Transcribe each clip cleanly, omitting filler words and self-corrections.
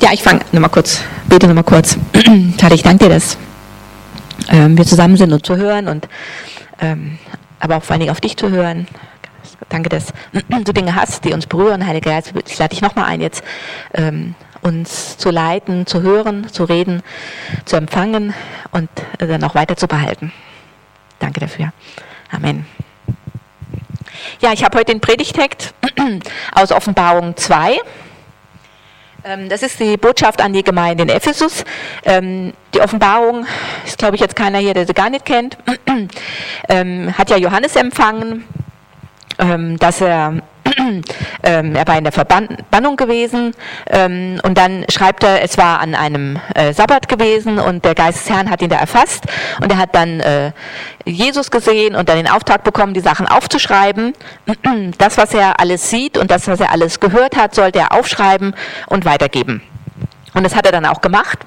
Ja, ich bete nochmal kurz. Vater, ich danke dir, dass wir zusammen sind und zu hören und aber auch vor allen Dingen auf dich zu hören. Danke, dass du Dinge hast, die uns berühren. Heiliger Geist, ich lade dich nochmal ein, jetzt uns zu leiten, zu hören, zu reden, zu empfangen und dann auch weiter zu behalten. Danke dafür. Amen. Ja, ich habe heute den Predigtext aus Offenbarung 2. Das ist die Botschaft an die Gemeinde in Ephesus. Die Offenbarung ist, glaube ich, jetzt keiner hier, der sie gar nicht kennt. Hat ja Johannes empfangen, dass er war in der Verbannung gewesen und dann schreibt er, es war an einem Sabbat gewesen und der Geist des Herrn hat ihn da erfasst und er hat dann Jesus gesehen und dann den Auftrag bekommen, die Sachen aufzuschreiben. Das, was er alles sieht und das, was er alles gehört hat, sollte er aufschreiben und weitergeben. Und das hat er dann auch gemacht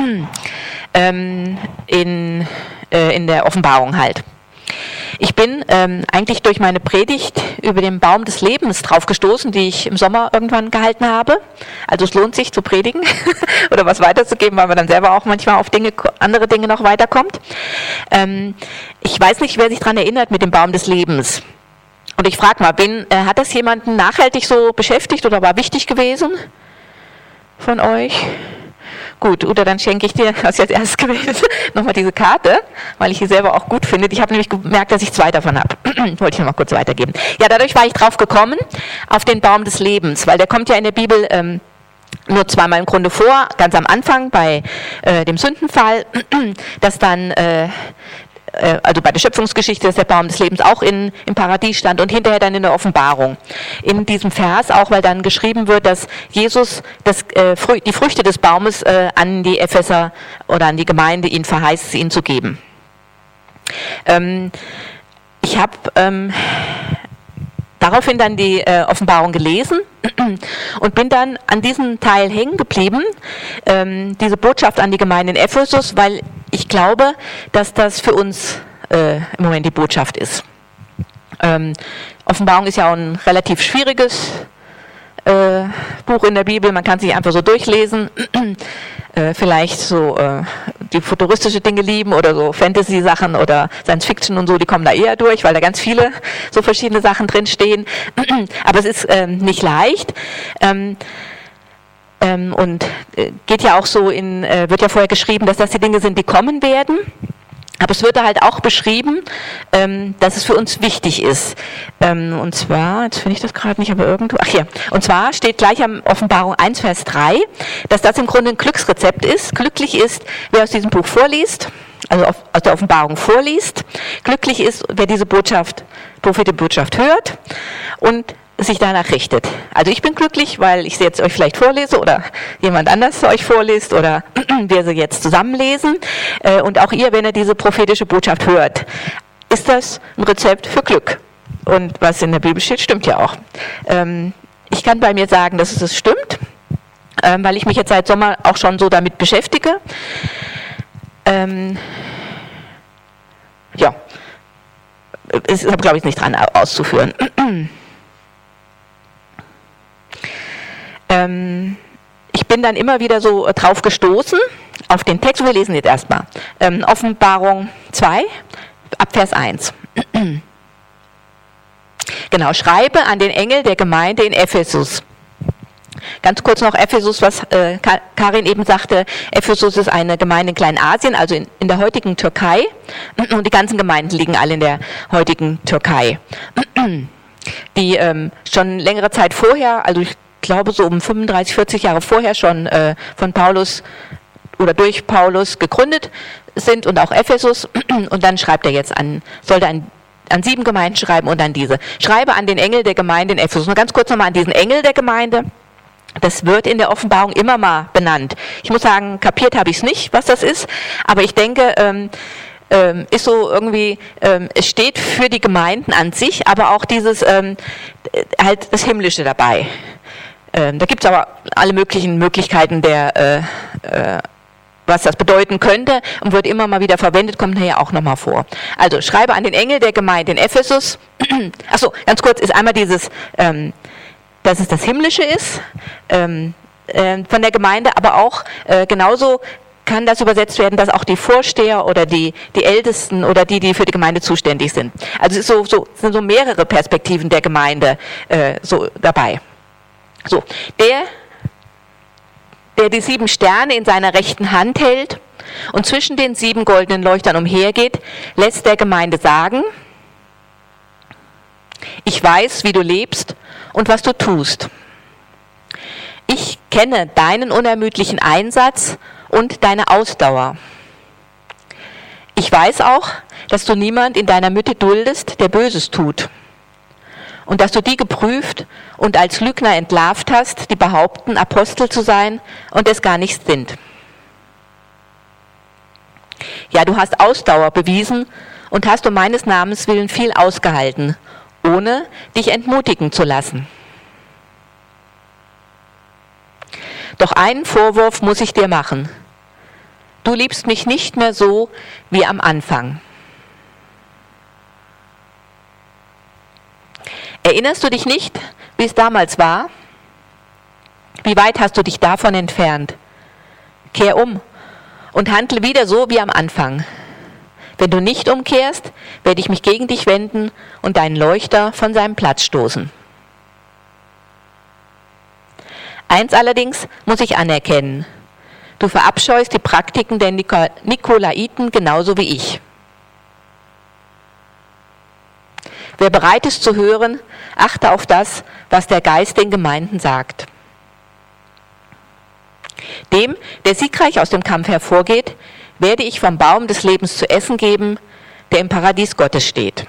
in der Offenbarung halt. Ich bin eigentlich durch meine Predigt über den Baum des Lebens drauf gestoßen, die ich im Sommer irgendwann gehalten habe. Also es lohnt sich zu predigen oder was weiterzugeben, weil man dann selber auch manchmal auf andere Dinge noch weiterkommt. Ich weiß nicht, wer sich daran erinnert mit dem Baum des Lebens. Und ich frage mal, hat das jemanden nachhaltig so beschäftigt oder war wichtig gewesen von euch? Gut, oder dann schenke ich dir, was ich als erstes gewählt, nochmal diese Karte, weil ich sie selber auch gut finde. Ich habe nämlich gemerkt, dass ich 2 davon habe. Wollte ich nochmal kurz weitergeben. Ja, dadurch war ich drauf gekommen, auf den Baum des Lebens, weil der kommt ja in der Bibel nur zweimal im Grunde vor, ganz am Anfang bei dem Sündenfall, dass dann also bei der Schöpfungsgeschichte, dass der Baum des Lebens auch im Paradies stand und hinterher dann in der Offenbarung. In diesem Vers auch, weil dann geschrieben wird, dass Jesus die Früchte des Baumes an die Epheser oder an die Gemeinde ihn verheißt, ihnen zu geben. Ich habe daraufhin dann die Offenbarung gelesen und bin dann an diesem Teil hängen geblieben, diese Botschaft an die Gemeinde in Ephesus, weil ich glaube, dass das für uns im Moment die Botschaft ist. Offenbarung ist ja auch ein relativ schwieriges Buch in der Bibel, man kann sich einfach so durchlesen, vielleicht so die futuristische Dinge lieben oder so Fantasy-Sachen oder Science-Fiction und so, die kommen da eher durch, weil da ganz viele so verschiedene Sachen drin stehen, aber es ist nicht leicht. Und geht ja auch so wird ja vorher geschrieben, dass das die Dinge sind, die kommen werden. Aber es wird da halt auch beschrieben, dass es für uns wichtig ist. Und zwar, jetzt finde ich das gerade nicht, aber irgendwo, und zwar steht gleich am Offenbarung 1, Vers 3, dass das im Grunde ein Glücksrezept ist. Glücklich ist, wer aus diesem Buch vorliest, also aus der Offenbarung vorliest. Glücklich ist, wer diese prophetische Botschaft hört und sich danach richtet. Also ich bin glücklich, weil ich sie jetzt euch vielleicht vorlese oder jemand anders euch vorliest oder wir sie jetzt zusammenlesen. Und auch ihr, wenn ihr diese prophetische Botschaft hört, ist das ein Rezept für Glück. Und was in der Bibel steht, stimmt ja auch. Ich kann bei mir sagen, dass es stimmt, weil ich mich jetzt seit Sommer auch schon so damit beschäftige. Ja, ich habe, glaube ich, nicht dran auszuführen. Ich bin dann immer wieder so drauf gestoßen, auf den Text, wir lesen jetzt erstmal. Offenbarung 2, ab Vers 1. Genau, schreibe an den Engel der Gemeinde in Ephesus. Ganz kurz noch Ephesus, was Karin eben sagte. Ephesus ist eine Gemeinde in Kleinasien, also in der heutigen Türkei. Und die ganzen Gemeinden liegen alle in der heutigen Türkei. Die schon längere Zeit vorher, also ich glaube so um 35, 40 Jahre vorher schon von Paulus oder durch Paulus gegründet sind und auch Ephesus. Und dann schreibt er jetzt sollte an 7 Gemeinden schreiben und an diese. Schreibe an den Engel der Gemeinde in Ephesus. Nur ganz kurz nochmal an diesen Engel der Gemeinde. Das wird in der Offenbarung immer mal benannt. Ich muss sagen, kapiert habe ich es nicht, was das ist, aber ich denke, ist so irgendwie, es steht für die Gemeinden an sich, aber auch dieses, halt das Himmlische dabei. Da gibt es aber alle möglichen Möglichkeiten was das bedeuten könnte und wird immer mal wieder verwendet, kommt nachher auch nochmal vor. Also schreibe an den Engel der Gemeinde in Ephesus. Achso, ganz kurz ist einmal dieses, dass es das Himmlische ist. von der Gemeinde, aber auch genauso kann das übersetzt werden, dass auch die Vorsteher oder die Ältesten oder die für die Gemeinde zuständig sind. Also es ist sind so mehrere Perspektiven der Gemeinde so dabei. So, der die 7 Sterne in seiner rechten Hand hält und zwischen den 7 goldenen Leuchtern umhergeht, lässt der Gemeinde sagen: Ich weiß, wie du lebst und was du tust. Ich kenne deinen unermüdlichen Einsatz und deine Ausdauer. Ich weiß auch, dass du niemand in deiner Mitte duldest, der Böses tut. Und dass du die geprüft und als Lügner entlarvt hast, die behaupten, Apostel zu sein und es gar nicht sind. Ja, du hast Ausdauer bewiesen und hast um meines Namens willen viel ausgehalten, ohne dich entmutigen zu lassen. Doch einen Vorwurf muss ich dir machen. Du liebst mich nicht mehr so wie am Anfang. Erinnerst du dich nicht, wie es damals war? Wie weit hast du dich davon entfernt? Kehr um und handle wieder so wie am Anfang. Wenn du nicht umkehrst, werde ich mich gegen dich wenden und deinen Leuchter von seinem Platz stoßen. Eins allerdings muss ich anerkennen: Du verabscheust die Praktiken der Nikolaiten genauso wie ich. Wer bereit ist zu hören, achte auf das, was der Geist den Gemeinden sagt. Dem, der siegreich aus dem Kampf hervorgeht, werde ich vom Baum des Lebens zu essen geben, der im Paradies Gottes steht.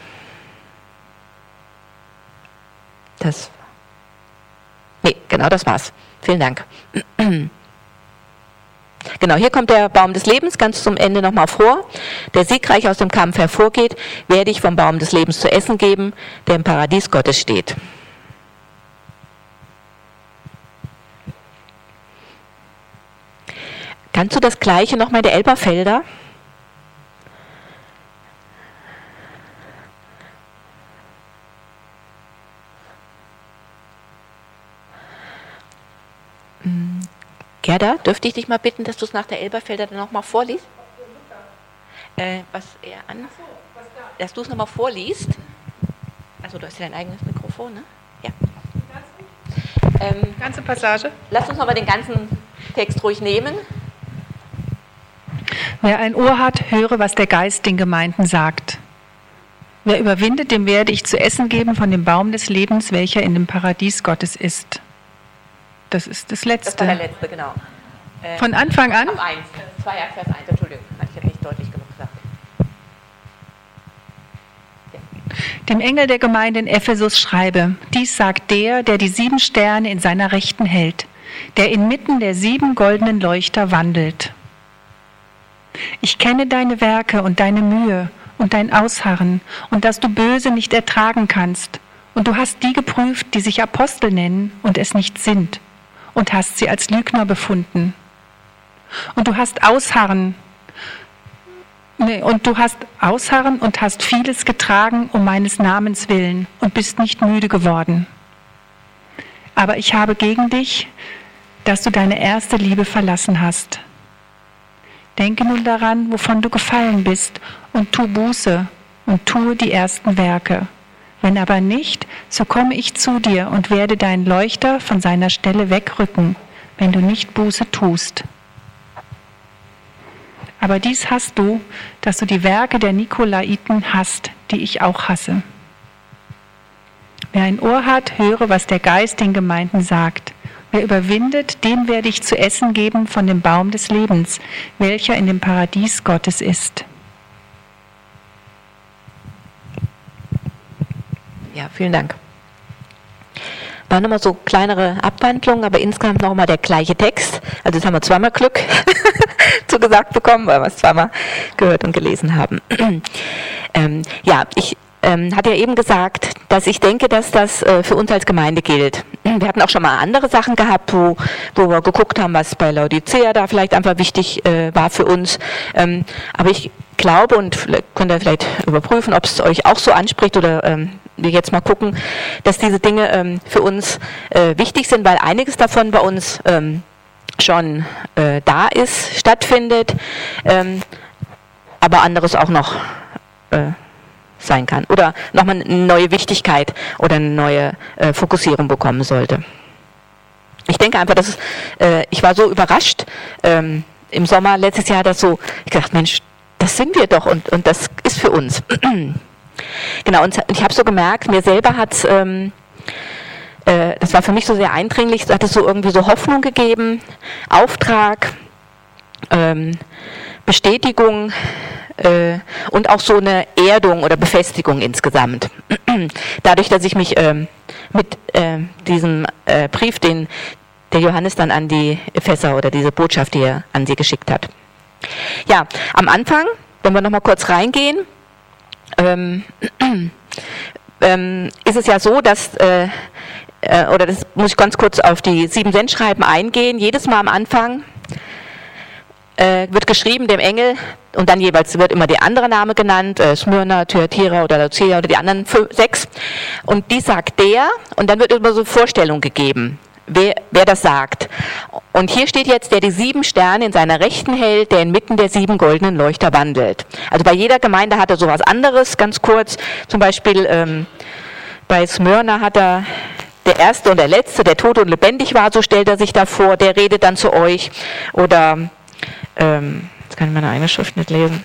Das war's. Vielen Dank. Genau, hier kommt der Baum des Lebens ganz zum Ende nochmal vor. Der siegreich aus dem Kampf hervorgeht, werde ich vom Baum des Lebens zu essen geben, der im Paradies Gottes steht. Kannst du das Gleiche nochmal der Elberfelder? Gerda, dürfte ich dich mal bitten, dass du es nach der Elberfelder dann nochmal vorliest? Dass du es nochmal vorliest? Also du hast ja dein eigenes Mikrofon, ne? Ja. Ganze Passage? Lass uns nochmal den ganzen Text ruhig nehmen. Wer ein Ohr hat, höre, was der Geist den Gemeinden sagt. Wer überwindet, dem werde ich zu essen geben von dem Baum des Lebens, welcher in dem Paradies Gottes ist. Das ist das Letzte. Das war der letzte, genau. Von Anfang an? Ab 1, 2 Vers 1, Entschuldigung, hatte ich jetzt nicht deutlich genug gesagt. Ja. Dem Engel der Gemeinde in Ephesus schreibe: Dies sagt der, der die 7 Sterne in seiner Rechten hält, der inmitten der 7 goldenen Leuchter wandelt. Ich kenne deine Werke und deine Mühe und dein Ausharren und dass du Böse nicht ertragen kannst. Und du hast die geprüft, die sich Apostel nennen und es nicht sind, und hast sie als Lügner befunden. Und du hast Ausharren und hast vieles getragen um meines Namens willen und bist nicht müde geworden. Aber ich habe gegen dich, dass du deine erste Liebe verlassen hast. Denke nun daran, wovon du gefallen bist, und tu Buße und tue die ersten Werke. Wenn aber nicht, so komme ich zu dir und werde deinen Leuchter von seiner Stelle wegrücken, wenn du nicht Buße tust. Aber dies hast du, dass du die Werke der Nikolaiten hasst, die ich auch hasse. Wer ein Ohr hat, höre, was der Geist den Gemeinden sagt. Wer überwindet, dem werde ich zu essen geben von dem Baum des Lebens, welcher in dem Paradies Gottes ist. Ja, vielen Dank. Waren nochmal so kleinere Abwandlungen, aber insgesamt nochmal der gleiche Text. Also jetzt haben wir zweimal Glück zugesagt bekommen, weil wir es zweimal gehört und gelesen haben. Ich hatte ja eben gesagt, dass ich denke, dass das für uns als Gemeinde gilt. Wir hatten auch schon mal andere Sachen gehabt, wo wir geguckt haben, was bei Laodicea da vielleicht einfach wichtig war für uns. Aber ich glaube, und könnt ihr vielleicht überprüfen, ob es euch auch so anspricht oder wir jetzt mal gucken, dass diese Dinge für uns wichtig sind, weil einiges davon bei uns schon da ist, stattfindet, aber anderes auch noch sein kann oder nochmal eine neue Wichtigkeit oder eine neue Fokussierung bekommen sollte. Ich denke einfach, dass ich war so überrascht im Sommer letztes Jahr, dass so, ich dachte, Mensch, das sind wir doch und das ist für uns. Genau, und ich habe so gemerkt, mir selber hat es, das war für mich so sehr eindringlich, hat es so irgendwie so Hoffnung gegeben, Auftrag, Bestätigung und auch so eine Erdung oder Befestigung insgesamt. Dadurch, dass ich mich mit diesem Brief, den der Johannes dann an die Epheser oder diese Botschaft, die er an sie geschickt hat. Ja, am Anfang, wenn wir nochmal kurz reingehen, ist es ja so, dass, oder das muss ich ganz kurz auf die 7 Sendschreiben eingehen, jedes Mal am Anfang wird geschrieben dem Engel und dann jeweils wird immer der andere Name genannt, Smyrna, Thyatira oder Laodicea oder die anderen 6 und die sagt der und dann wird immer so eine Vorstellung gegeben. Wer das sagt. Und hier steht jetzt, der die 7 Sterne in seiner Rechten hält, der inmitten der 7 goldenen Leuchter wandelt. Also bei jeder Gemeinde hat er sowas anderes, ganz kurz. Zum Beispiel bei Smyrna hat er der Erste und der Letzte, der tot und lebendig war, so stellt er sich da vor, der redet dann zu euch. Oder, jetzt kann ich meine eigene Schrift nicht lesen.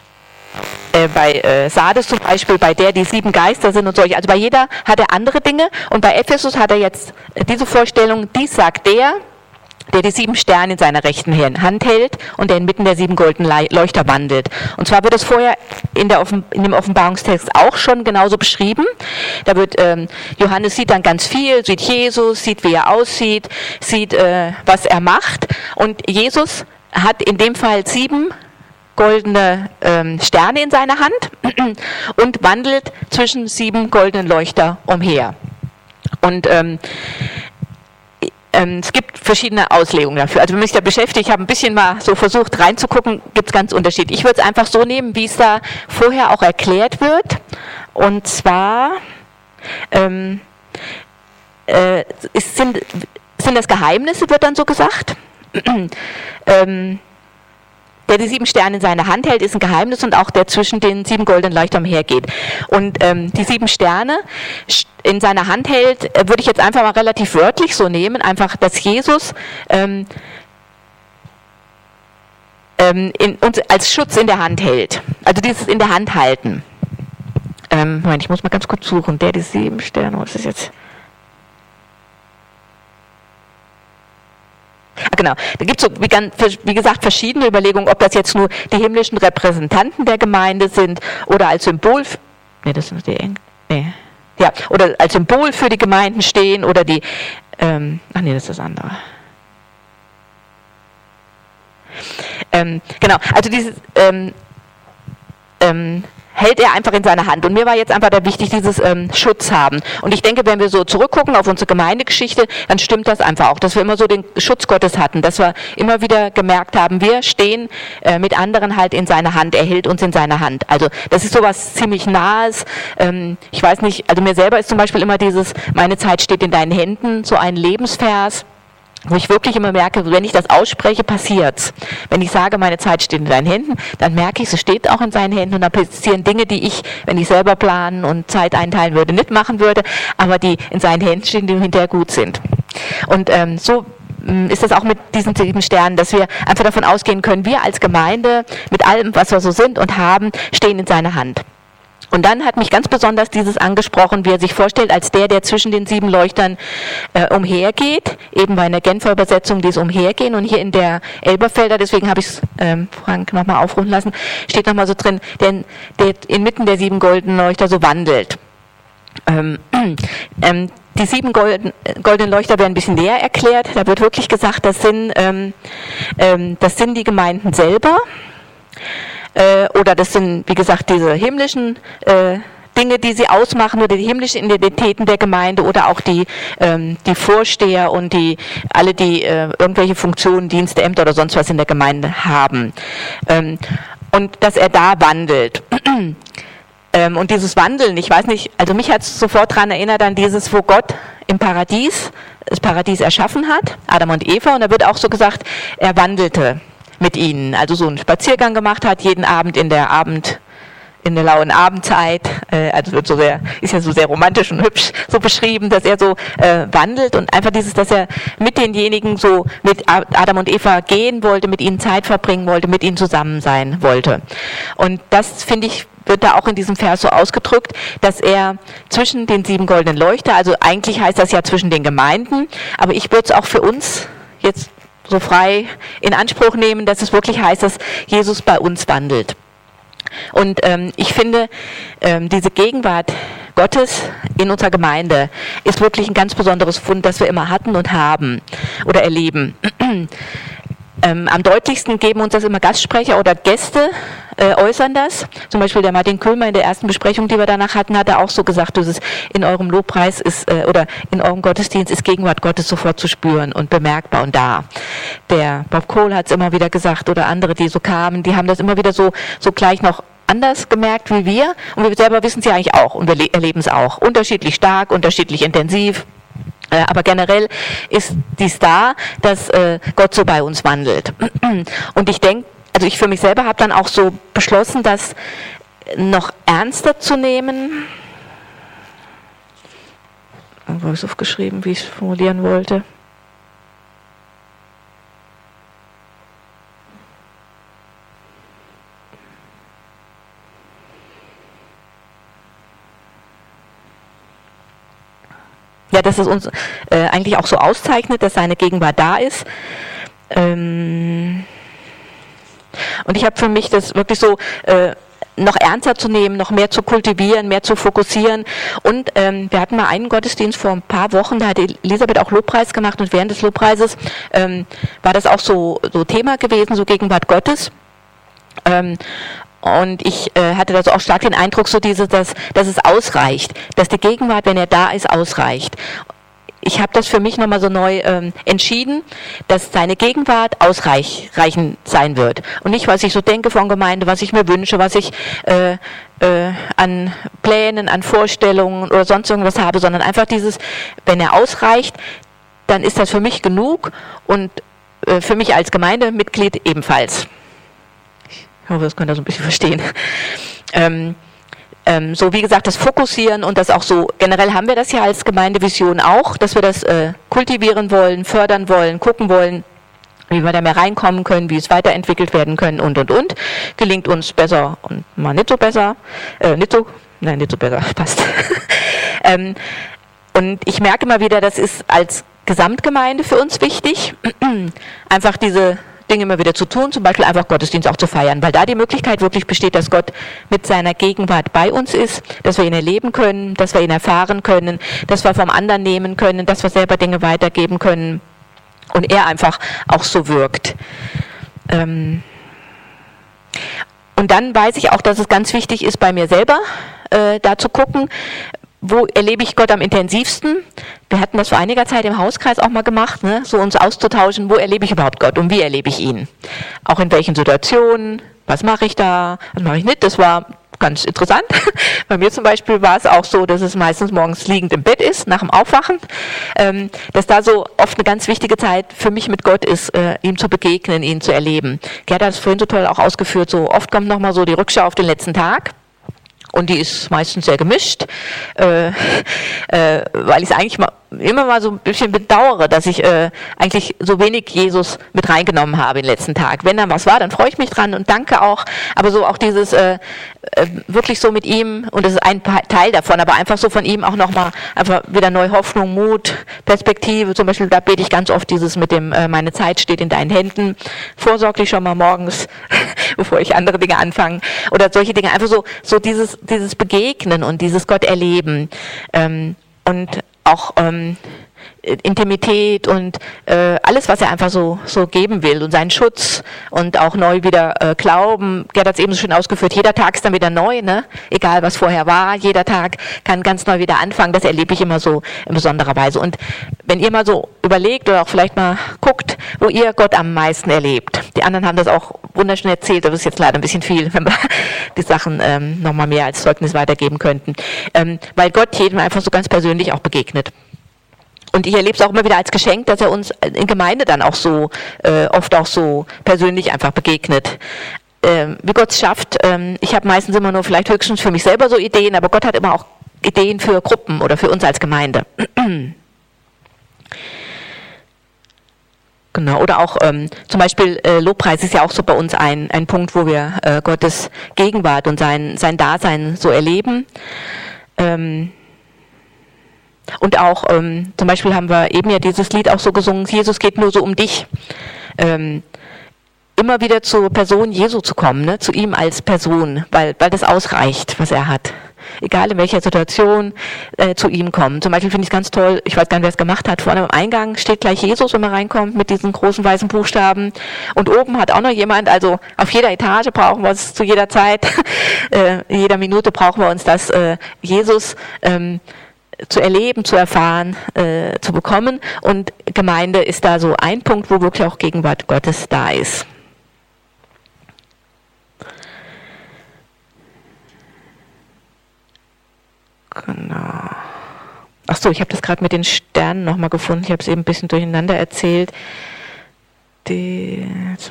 Bei Sardes zum Beispiel, bei der die 7 Geister sind und solche. Also bei jeder hat er andere Dinge und bei Ephesus hat er jetzt diese Vorstellung, dies sagt der die 7 Sterne in seiner rechten Hand hält und der inmitten der 7 goldenen Leuchter wandelt. Und zwar wird es vorher in dem Offenbarungstext auch schon genauso beschrieben. Da wird Johannes sieht dann ganz viel, sieht Jesus, sieht wie er aussieht, sieht was er macht und Jesus hat in dem Fall 7 goldene Sterne in seiner Hand und wandelt zwischen 7 goldenen Leuchter umher. Und es gibt verschiedene Auslegungen dafür. Also wenn man sich da beschäftigt, ich habe ein bisschen mal so versucht reinzugucken, gibt es ganz Unterschiede. Ich würde es einfach so nehmen, wie es da vorher auch erklärt wird. Und zwar sind das Geheimnisse, wird dann so gesagt. Der die 7 Sterne in seiner Hand hält, ist ein Geheimnis und auch der zwischen den 7 goldenen Leuchtern umhergeht. Und die 7 Sterne in seiner Hand hält, würde ich jetzt einfach mal relativ wörtlich so nehmen, einfach, dass Jesus uns als Schutz in der Hand hält. Also dieses in der Hand halten. Moment, ich muss mal ganz kurz suchen. Der die 7 Sterne, was ist jetzt? Genau, da gibt es so, wie gesagt, verschiedene Überlegungen, ob das jetzt nur die himmlischen Repräsentanten der Gemeinde sind oder als Symbol, das sind die ja, oder als Symbol für die Gemeinden stehen oder die, das ist das andere. Genau, also dieses hält er einfach in seiner Hand. Und mir war jetzt einfach da wichtig, dieses Schutz haben. Und ich denke, wenn wir so zurückgucken auf unsere Gemeindegeschichte, dann stimmt das einfach auch, dass wir immer so den Schutz Gottes hatten, dass wir immer wieder gemerkt haben, wir stehen mit anderen halt in seiner Hand, er hält uns in seiner Hand. Also das ist sowas ziemlich Nahes. Ich weiß nicht, also mir selber ist zum Beispiel immer dieses, meine Zeit steht in deinen Händen, so ein Lebensvers, wo ich wirklich immer merke, wenn ich das ausspreche, passiert's. Wenn ich sage, meine Zeit steht in deinen Händen, dann merke ich, es steht auch in seinen Händen und da passieren Dinge, die ich, wenn ich selber planen und Zeit einteilen würde, nicht machen würde, aber die in seinen Händen stehen, die hinterher gut sind. Und so ist das auch mit diesen 7 Sternen, dass wir einfach davon ausgehen können, wir als Gemeinde mit allem, was wir so sind und haben, stehen in seiner Hand. Und dann hat mich ganz besonders dieses angesprochen, wie er sich vorstellt, als der zwischen den 7 Leuchtern umhergeht, eben bei einer Genfer Übersetzung, die es umhergehen. Und hier in der Elberfelder, deswegen habe ich es Frank nochmal aufrufen lassen, steht nochmal so drin, der inmitten der 7 goldenen Leuchter so wandelt. Die 7 goldenen Leuchter werden ein bisschen näher erklärt. Da wird wirklich gesagt, das sind die Gemeinden selber. Oder das sind, wie gesagt, diese himmlischen Dinge, die sie ausmachen, oder die himmlischen Identitäten der Gemeinde oder auch die Vorsteher und alle, die irgendwelche Funktionen, Dienste, Ämter oder sonst was in der Gemeinde haben. Und dass er da wandelt. Und dieses Wandeln, ich weiß nicht, also mich hat es sofort daran erinnert an dieses, wo Gott im Paradies das Paradies erschaffen hat, Adam und Eva, und da wird auch so gesagt, er wandelte mit ihnen, also so einen Spaziergang gemacht hat, jeden Abend in der lauen Abendzeit, also wird ist ja so sehr romantisch und hübsch so beschrieben, dass er so wandelt und einfach dass er mit denjenigen so mit Adam und Eva gehen wollte, mit ihnen Zeit verbringen wollte, mit ihnen zusammen sein wollte. Und das, finde ich, wird da auch in diesem Vers so ausgedrückt, dass er zwischen den 7 goldenen Leuchter, also eigentlich heißt das ja zwischen den Gemeinden, aber ich würde es auch für uns jetzt so frei in Anspruch nehmen, dass es wirklich heißt, dass Jesus bei uns wandelt. Und ich finde, diese Gegenwart Gottes in unserer Gemeinde ist wirklich ein ganz besonderes Fund, das wir immer hatten und haben oder erleben. Am deutlichsten geben uns das immer Gastsprecher oder Gäste, äußern das. Zum Beispiel der Martin Köhlmer in der ersten Besprechung, die wir danach hatten, hat er auch so gesagt, dass es in eurem Lobpreis ist oder in eurem Gottesdienst ist Gegenwart Gottes sofort zu spüren und bemerkbar und da. Der Bob Kohl hat es immer wieder gesagt oder andere, die so kamen, die haben das immer wieder so gleich noch anders gemerkt wie wir und wir selber wissen es ja eigentlich auch und wir erleben es auch. Unterschiedlich stark, unterschiedlich intensiv. Aber generell ist dies da, dass Gott so bei uns wandelt. Und ich denke, also ich für mich selber habe dann auch so beschlossen, das noch ernster zu nehmen. Irgendwo habe ich es aufgeschrieben, wie ich es formulieren wollte. Ja, dass es uns eigentlich auch so auszeichnet, dass seine Gegenwart da ist. Und ich habe für mich das wirklich so noch ernster zu nehmen, noch mehr zu kultivieren, mehr zu fokussieren. Und wir hatten mal einen Gottesdienst vor ein paar Wochen, da hat Elisabeth auch Lobpreis gemacht und während des Lobpreises war das auch so Thema gewesen, so Gegenwart Gottes. Und ich hatte da so auch stark den Eindruck, so dass es ausreicht, dass die Gegenwart, wenn er da ist, ausreicht. Ich habe das für mich nochmal so neu entschieden, dass seine Gegenwart ausreichend sein wird. Und nicht, was ich so denke von Gemeinde, was ich mir wünsche, was ich an Plänen, an Vorstellungen oder sonst irgendwas habe, sondern einfach wenn er ausreicht, dann ist das für mich genug und für mich als Gemeindemitglied ebenfalls. Ich hoffe, das könnt ihr so ein bisschen verstehen. So wie gesagt, das Fokussieren und das auch so, generell haben wir das ja als Gemeindevision auch, dass wir das kultivieren wollen, fördern wollen, gucken wollen, wie wir da mehr reinkommen können, wie es weiterentwickelt werden können und. Gelingt uns besser und mal nicht so besser. Nicht so besser, passt. Und ich merke immer wieder, das ist als Gesamtgemeinde für uns wichtig, einfach diese Dinge immer wieder zu tun, zum Beispiel einfach Gottesdienst auch zu feiern, weil da die Möglichkeit wirklich besteht, dass Gott mit seiner Gegenwart bei uns ist, dass wir ihn erleben können, dass wir ihn erfahren können, dass wir vom anderen nehmen können, dass wir selber Dinge weitergeben können und er einfach auch so wirkt. Und dann weiß ich auch, dass es ganz wichtig ist, bei mir selber da zu gucken, wo erlebe ich Gott am intensivsten? Wir hatten das vor einiger Zeit im Hauskreis auch mal gemacht, ne? So uns auszutauschen, wo erlebe ich überhaupt Gott und wie erlebe ich ihn? Auch in welchen Situationen, was mache ich da, was mache ich nicht? Das war ganz interessant. Bei mir zum Beispiel war es auch so, dass es meistens morgens liegend im Bett ist, nach dem Aufwachen, dass da so oft eine ganz wichtige Zeit für mich mit Gott ist, ihm zu begegnen, ihn zu erleben. Gerda hat es vorhin so toll auch ausgeführt, so oft kommt nochmal so die Rückschau auf den letzten Tag. Und die ist meistens sehr gemischt, weil ich es eigentlich immer mal so ein bisschen bedauere, dass ich eigentlich so wenig Jesus mit reingenommen habe in den letzten Tag. Wenn dann was war, dann freue ich mich dran und danke auch. Aber so auch dieses wirklich so mit ihm, und das ist ein Teil davon, aber einfach so von ihm auch nochmal einfach wieder neue Hoffnung, Mut, Perspektive. Zum Beispiel, da bete ich ganz oft dieses mit dem meine Zeit steht in deinen Händen, vorsorglich schon mal morgens, bevor ich andere Dinge anfange. Oder solche Dinge, einfach so dieses Begegnen und dieses Gott erleben. Und auch Intimität und alles, was er einfach so geben will und seinen Schutz und auch neu wieder Glauben. Gerd hat es eben so schön ausgeführt, jeder Tag ist dann wieder neu, ne? Egal was vorher war, jeder Tag kann ganz neu wieder anfangen, das erlebe ich immer so in besonderer Weise. Und wenn ihr mal so überlegt oder auch vielleicht mal guckt, wo ihr Gott am meisten erlebt, die anderen haben das auch wunderschön erzählt, aber das ist jetzt leider ein bisschen viel, wenn wir die Sachen nochmal mehr als Zeugnis weitergeben könnten, weil Gott jedem einfach so ganz persönlich auch begegnet. Und ich erlebe es auch immer wieder als Geschenk, dass er uns in Gemeinde dann auch so, oft auch so persönlich einfach begegnet. Wie Gott es schafft, ich habe meistens immer nur vielleicht höchstens für mich selber so Ideen, aber Gott hat immer auch Ideen für Gruppen oder für uns als Gemeinde. Genau, oder auch zum Beispiel Lobpreis ist ja auch so bei uns ein Punkt, wo wir Gottes Gegenwart und sein Dasein so erleben. Und auch zum Beispiel haben wir eben ja dieses Lied auch so gesungen, Jesus geht nur so um dich. Immer wieder zur Person Jesu zu kommen, ne? Zu ihm als Person, weil das ausreicht, was er hat. Egal in welcher Situation zu ihm kommen. Zum Beispiel finde ich es ganz toll, ich weiß gar nicht, wer es gemacht hat, vorne am Eingang steht gleich Jesus, wenn man reinkommt, mit diesen großen weißen Buchstaben. Und oben hat auch noch jemand, also auf jeder Etage brauchen wir es zu jeder Zeit, jeder Minute brauchen wir uns das Jesus zu erleben, zu erfahren, zu bekommen. Und Gemeinde ist da so ein Punkt, wo wirklich auch Gegenwart Gottes da ist. Genau. Achso, ich habe das gerade mit den Sternen nochmal gefunden. Ich habe es eben ein bisschen durcheinander erzählt. Die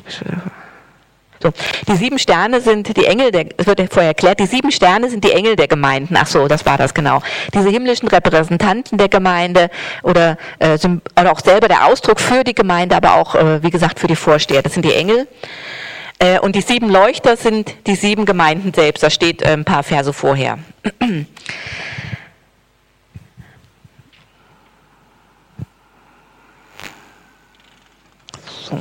7 Sterne sind die Engel es wird ja vorher erklärt, die 7 Sterne sind die Engel der Gemeinden. Ach so, das war das, genau. Diese himmlischen Repräsentanten der Gemeinde oder auch selber der Ausdruck für die Gemeinde, aber auch, wie gesagt, für die Vorsteher. Das sind die Engel. Und die 7 Leuchter sind die 7 Gemeinden selbst. Das steht ein paar Verse vorher. So.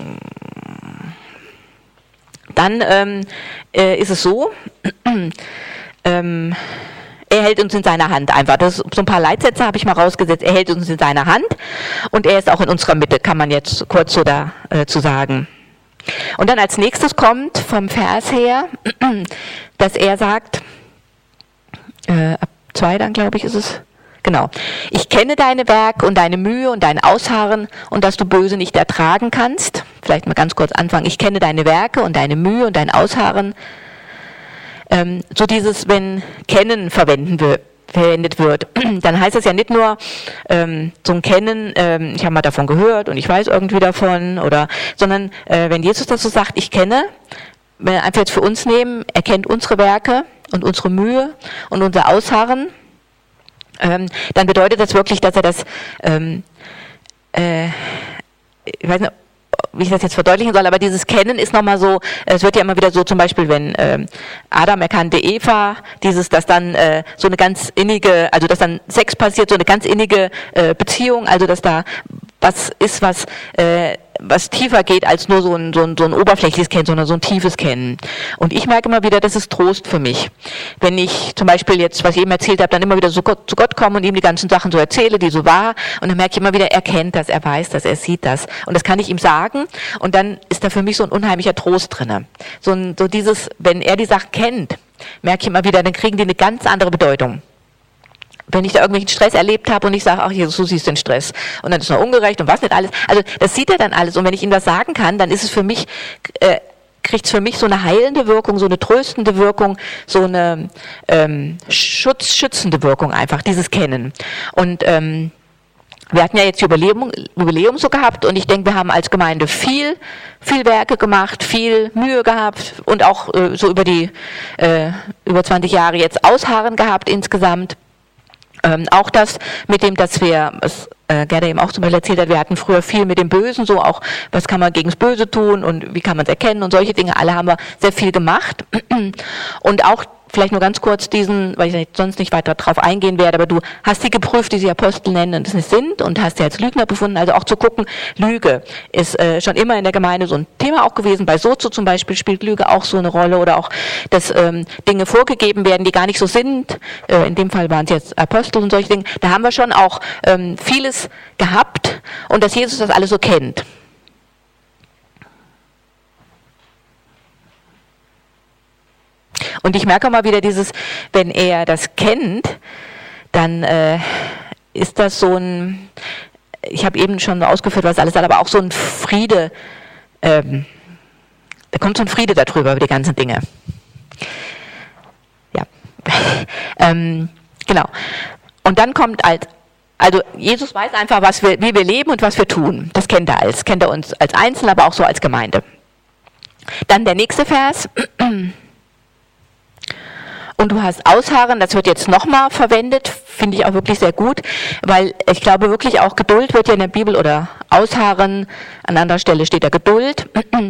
Dann ist es so, er hält uns in seiner Hand einfach. So ein paar Leitsätze habe ich mal rausgesetzt. Er hält uns in seiner Hand und er ist auch in unserer Mitte, kann man jetzt kurz so dazu sagen. Und dann als nächstes kommt vom Vers her, dass er sagt, ab 2 dann glaube ich ist es, genau, ich kenne deine Werke und deine Mühe und dein Ausharren und dass du Böse nicht ertragen kannst. Vielleicht mal ganz kurz anfangen, ich kenne deine Werke und deine Mühe und dein Ausharren. So dieses, wenn Kennen verwendet wird, dann heißt es ja nicht nur so ein Kennen, ich habe mal davon gehört und ich weiß irgendwie davon, sondern wenn Jesus das so sagt, ich kenne, wenn wir einfach jetzt für uns nehmen, er kennt unsere Werke und unsere Mühe und unser Ausharren, dann bedeutet das wirklich, dass er das, ich weiß nicht, wie ich das jetzt verdeutlichen soll, aber dieses Kennen ist nochmal so, es wird ja immer wieder so, zum Beispiel, wenn Adam erkannte Eva, dass dann so eine ganz innige, also dass dann Sex passiert, so eine ganz innige Beziehung, also dass da was ist, was tiefer geht als nur so ein oberflächliches Kennen, sondern so ein tiefes Kennen. Und ich merke immer wieder, das ist Trost für mich. Wenn ich zum Beispiel jetzt, was ich eben erzählt habe, dann immer wieder zu Gott komme und ihm die ganzen Sachen so erzähle, die so war, und dann merke ich immer wieder, er kennt das, er weiß das, er sieht das. Und das kann ich ihm sagen, und dann ist da für mich so ein unheimlicher Trost drinne. So dieses, wenn er die Sachen kennt, merke ich immer wieder, dann kriegen die eine ganz andere Bedeutung. Wenn ich da irgendwelchen Stress erlebt habe und ich sage, ach Jesus, du siehst den Stress und dann ist es noch ungerecht und was nicht alles. Also das sieht er dann alles und wenn ich ihm das sagen kann, dann ist es für mich, kriegt es für mich so eine heilende Wirkung, so eine tröstende Wirkung, so eine schützende Wirkung einfach, dieses Kennen. Und wir hatten ja jetzt Jubiläum so gehabt und ich denke, wir haben als Gemeinde viel Werke gemacht, viel Mühe gehabt und auch so über 20 Jahre jetzt Ausharren gehabt insgesamt. Auch das mit dem, dass wir, was Gerda eben auch zum Beispiel erzählt hat, wir hatten früher viel mit dem Bösen, so auch, was kann man gegen das Böse tun und wie kann man es erkennen und solche Dinge, alle haben wir sehr viel gemacht. Und auch vielleicht nur ganz kurz weil ich sonst nicht weiter drauf eingehen werde, aber du hast sie geprüft, die sie Apostel nennen und es nicht sind und hast sie als Lügner befunden, also auch zu gucken, Lüge ist schon immer in der Gemeinde so ein Thema auch gewesen, bei Sozo zum Beispiel spielt Lüge auch so eine Rolle oder auch, dass Dinge vorgegeben werden, die gar nicht so sind, in dem Fall waren es jetzt Apostel und solche Dinge, da haben wir schon auch vieles gehabt und dass Jesus das alles so kennt. Und ich merke auch mal wieder wenn er das kennt, dann ist das so ich habe eben schon ausgeführt, was alles hat, aber auch so ein Friede, da kommt so ein Friede darüber, über die ganzen Dinge. Ja, genau. Und dann kommt Also Jesus weiß einfach, wie wir leben und was wir tun. Das kennt er alles. Kennt er uns als Einzelne, aber auch so als Gemeinde. Dann der nächste Vers. Und du hast Ausharren, das wird jetzt nochmal verwendet, finde ich auch wirklich sehr gut, weil ich glaube wirklich auch Geduld wird ja in der Bibel oder Ausharren, an anderer Stelle steht da Geduld.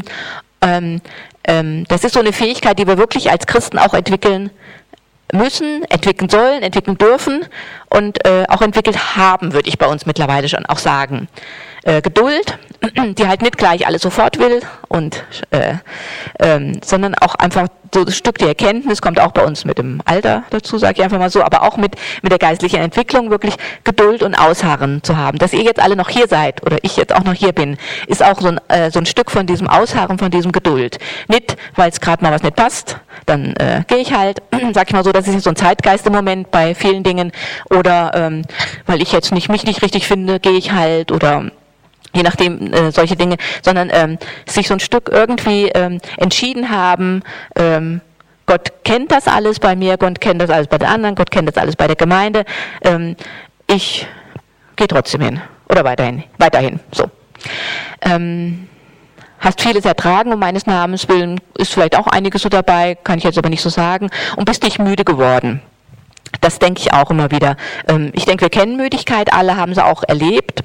Das ist so eine Fähigkeit, die wir wirklich als Christen auch entwickeln müssen, entwickeln sollen, entwickeln dürfen und auch entwickelt haben, würde ich bei uns mittlerweile schon auch sagen. Geduld, die halt nicht gleich alles sofort will und sondern auch einfach so ein Stück der Erkenntnis kommt auch bei uns mit dem Alter dazu, sage ich einfach mal so, aber auch mit der geistlichen Entwicklung wirklich Geduld und Ausharren zu haben. Dass ihr jetzt alle noch hier seid oder ich jetzt auch noch hier bin, ist auch so ein Stück von diesem Ausharren, von diesem Geduld. Nicht, weil es gerade mal was nicht passt, dann gehe ich halt, sag ich mal so, das ist jetzt so ein Zeitgeist im Moment bei vielen Dingen oder weil ich jetzt mich nicht richtig finde, gehe ich halt oder je nachdem solche Dinge, sondern sich so ein Stück irgendwie entschieden haben, Gott kennt das alles bei mir, Gott kennt das alles bei den anderen, Gott kennt das alles bei der Gemeinde, ich gehe trotzdem hin oder weiterhin. So. Hast vieles ertragen um meines Namens willen, ist vielleicht auch einiges so dabei, kann ich jetzt aber nicht so sagen, und bist nicht müde geworden. Das denke ich auch immer wieder. Ich denke, wir kennen Müdigkeit, alle haben sie auch erlebt.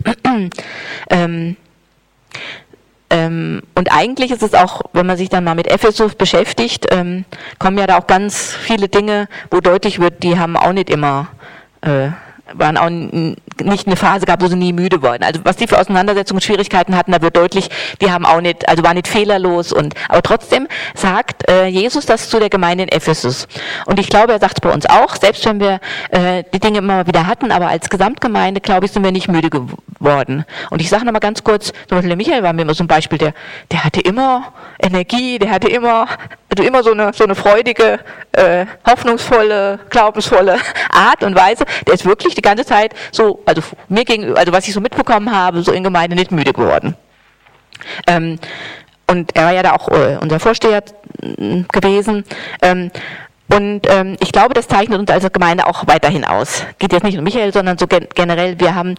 Und eigentlich ist es auch, wenn man sich dann mal mit Ephesus beschäftigt, kommen ja da auch ganz viele Dinge, wo deutlich wird, die haben auch nicht immer, waren auch nicht eine Phase gehabt, wo sie nie müde wurden. Also was die für Auseinandersetzungen und Schwierigkeiten hatten, da wird deutlich, die haben auch nicht, also waren nicht fehlerlos aber trotzdem sagt Jesus das zu der Gemeinde in Ephesus. Und ich glaube, er sagt es bei uns auch, selbst wenn wir die Dinge immer mal wieder hatten, aber als Gesamtgemeinde, glaube ich, sind wir nicht müde geworden. Und ich sage nochmal ganz kurz, zum Beispiel der Michael war mir immer so ein Beispiel, der hatte immer Energie, der hatte immer so eine freudige, hoffnungsvolle, glaubensvolle Art und Weise. Der ist wirklich die ganze Zeit so, also mir gegenüber, also was ich so mitbekommen habe, so in Gemeinde nicht müde geworden. Und er war ja da auch unser Vorsteher gewesen. Und ich glaube, das zeichnet uns als Gemeinde auch weiterhin aus. Geht jetzt nicht um Michael, sondern so generell, wir haben,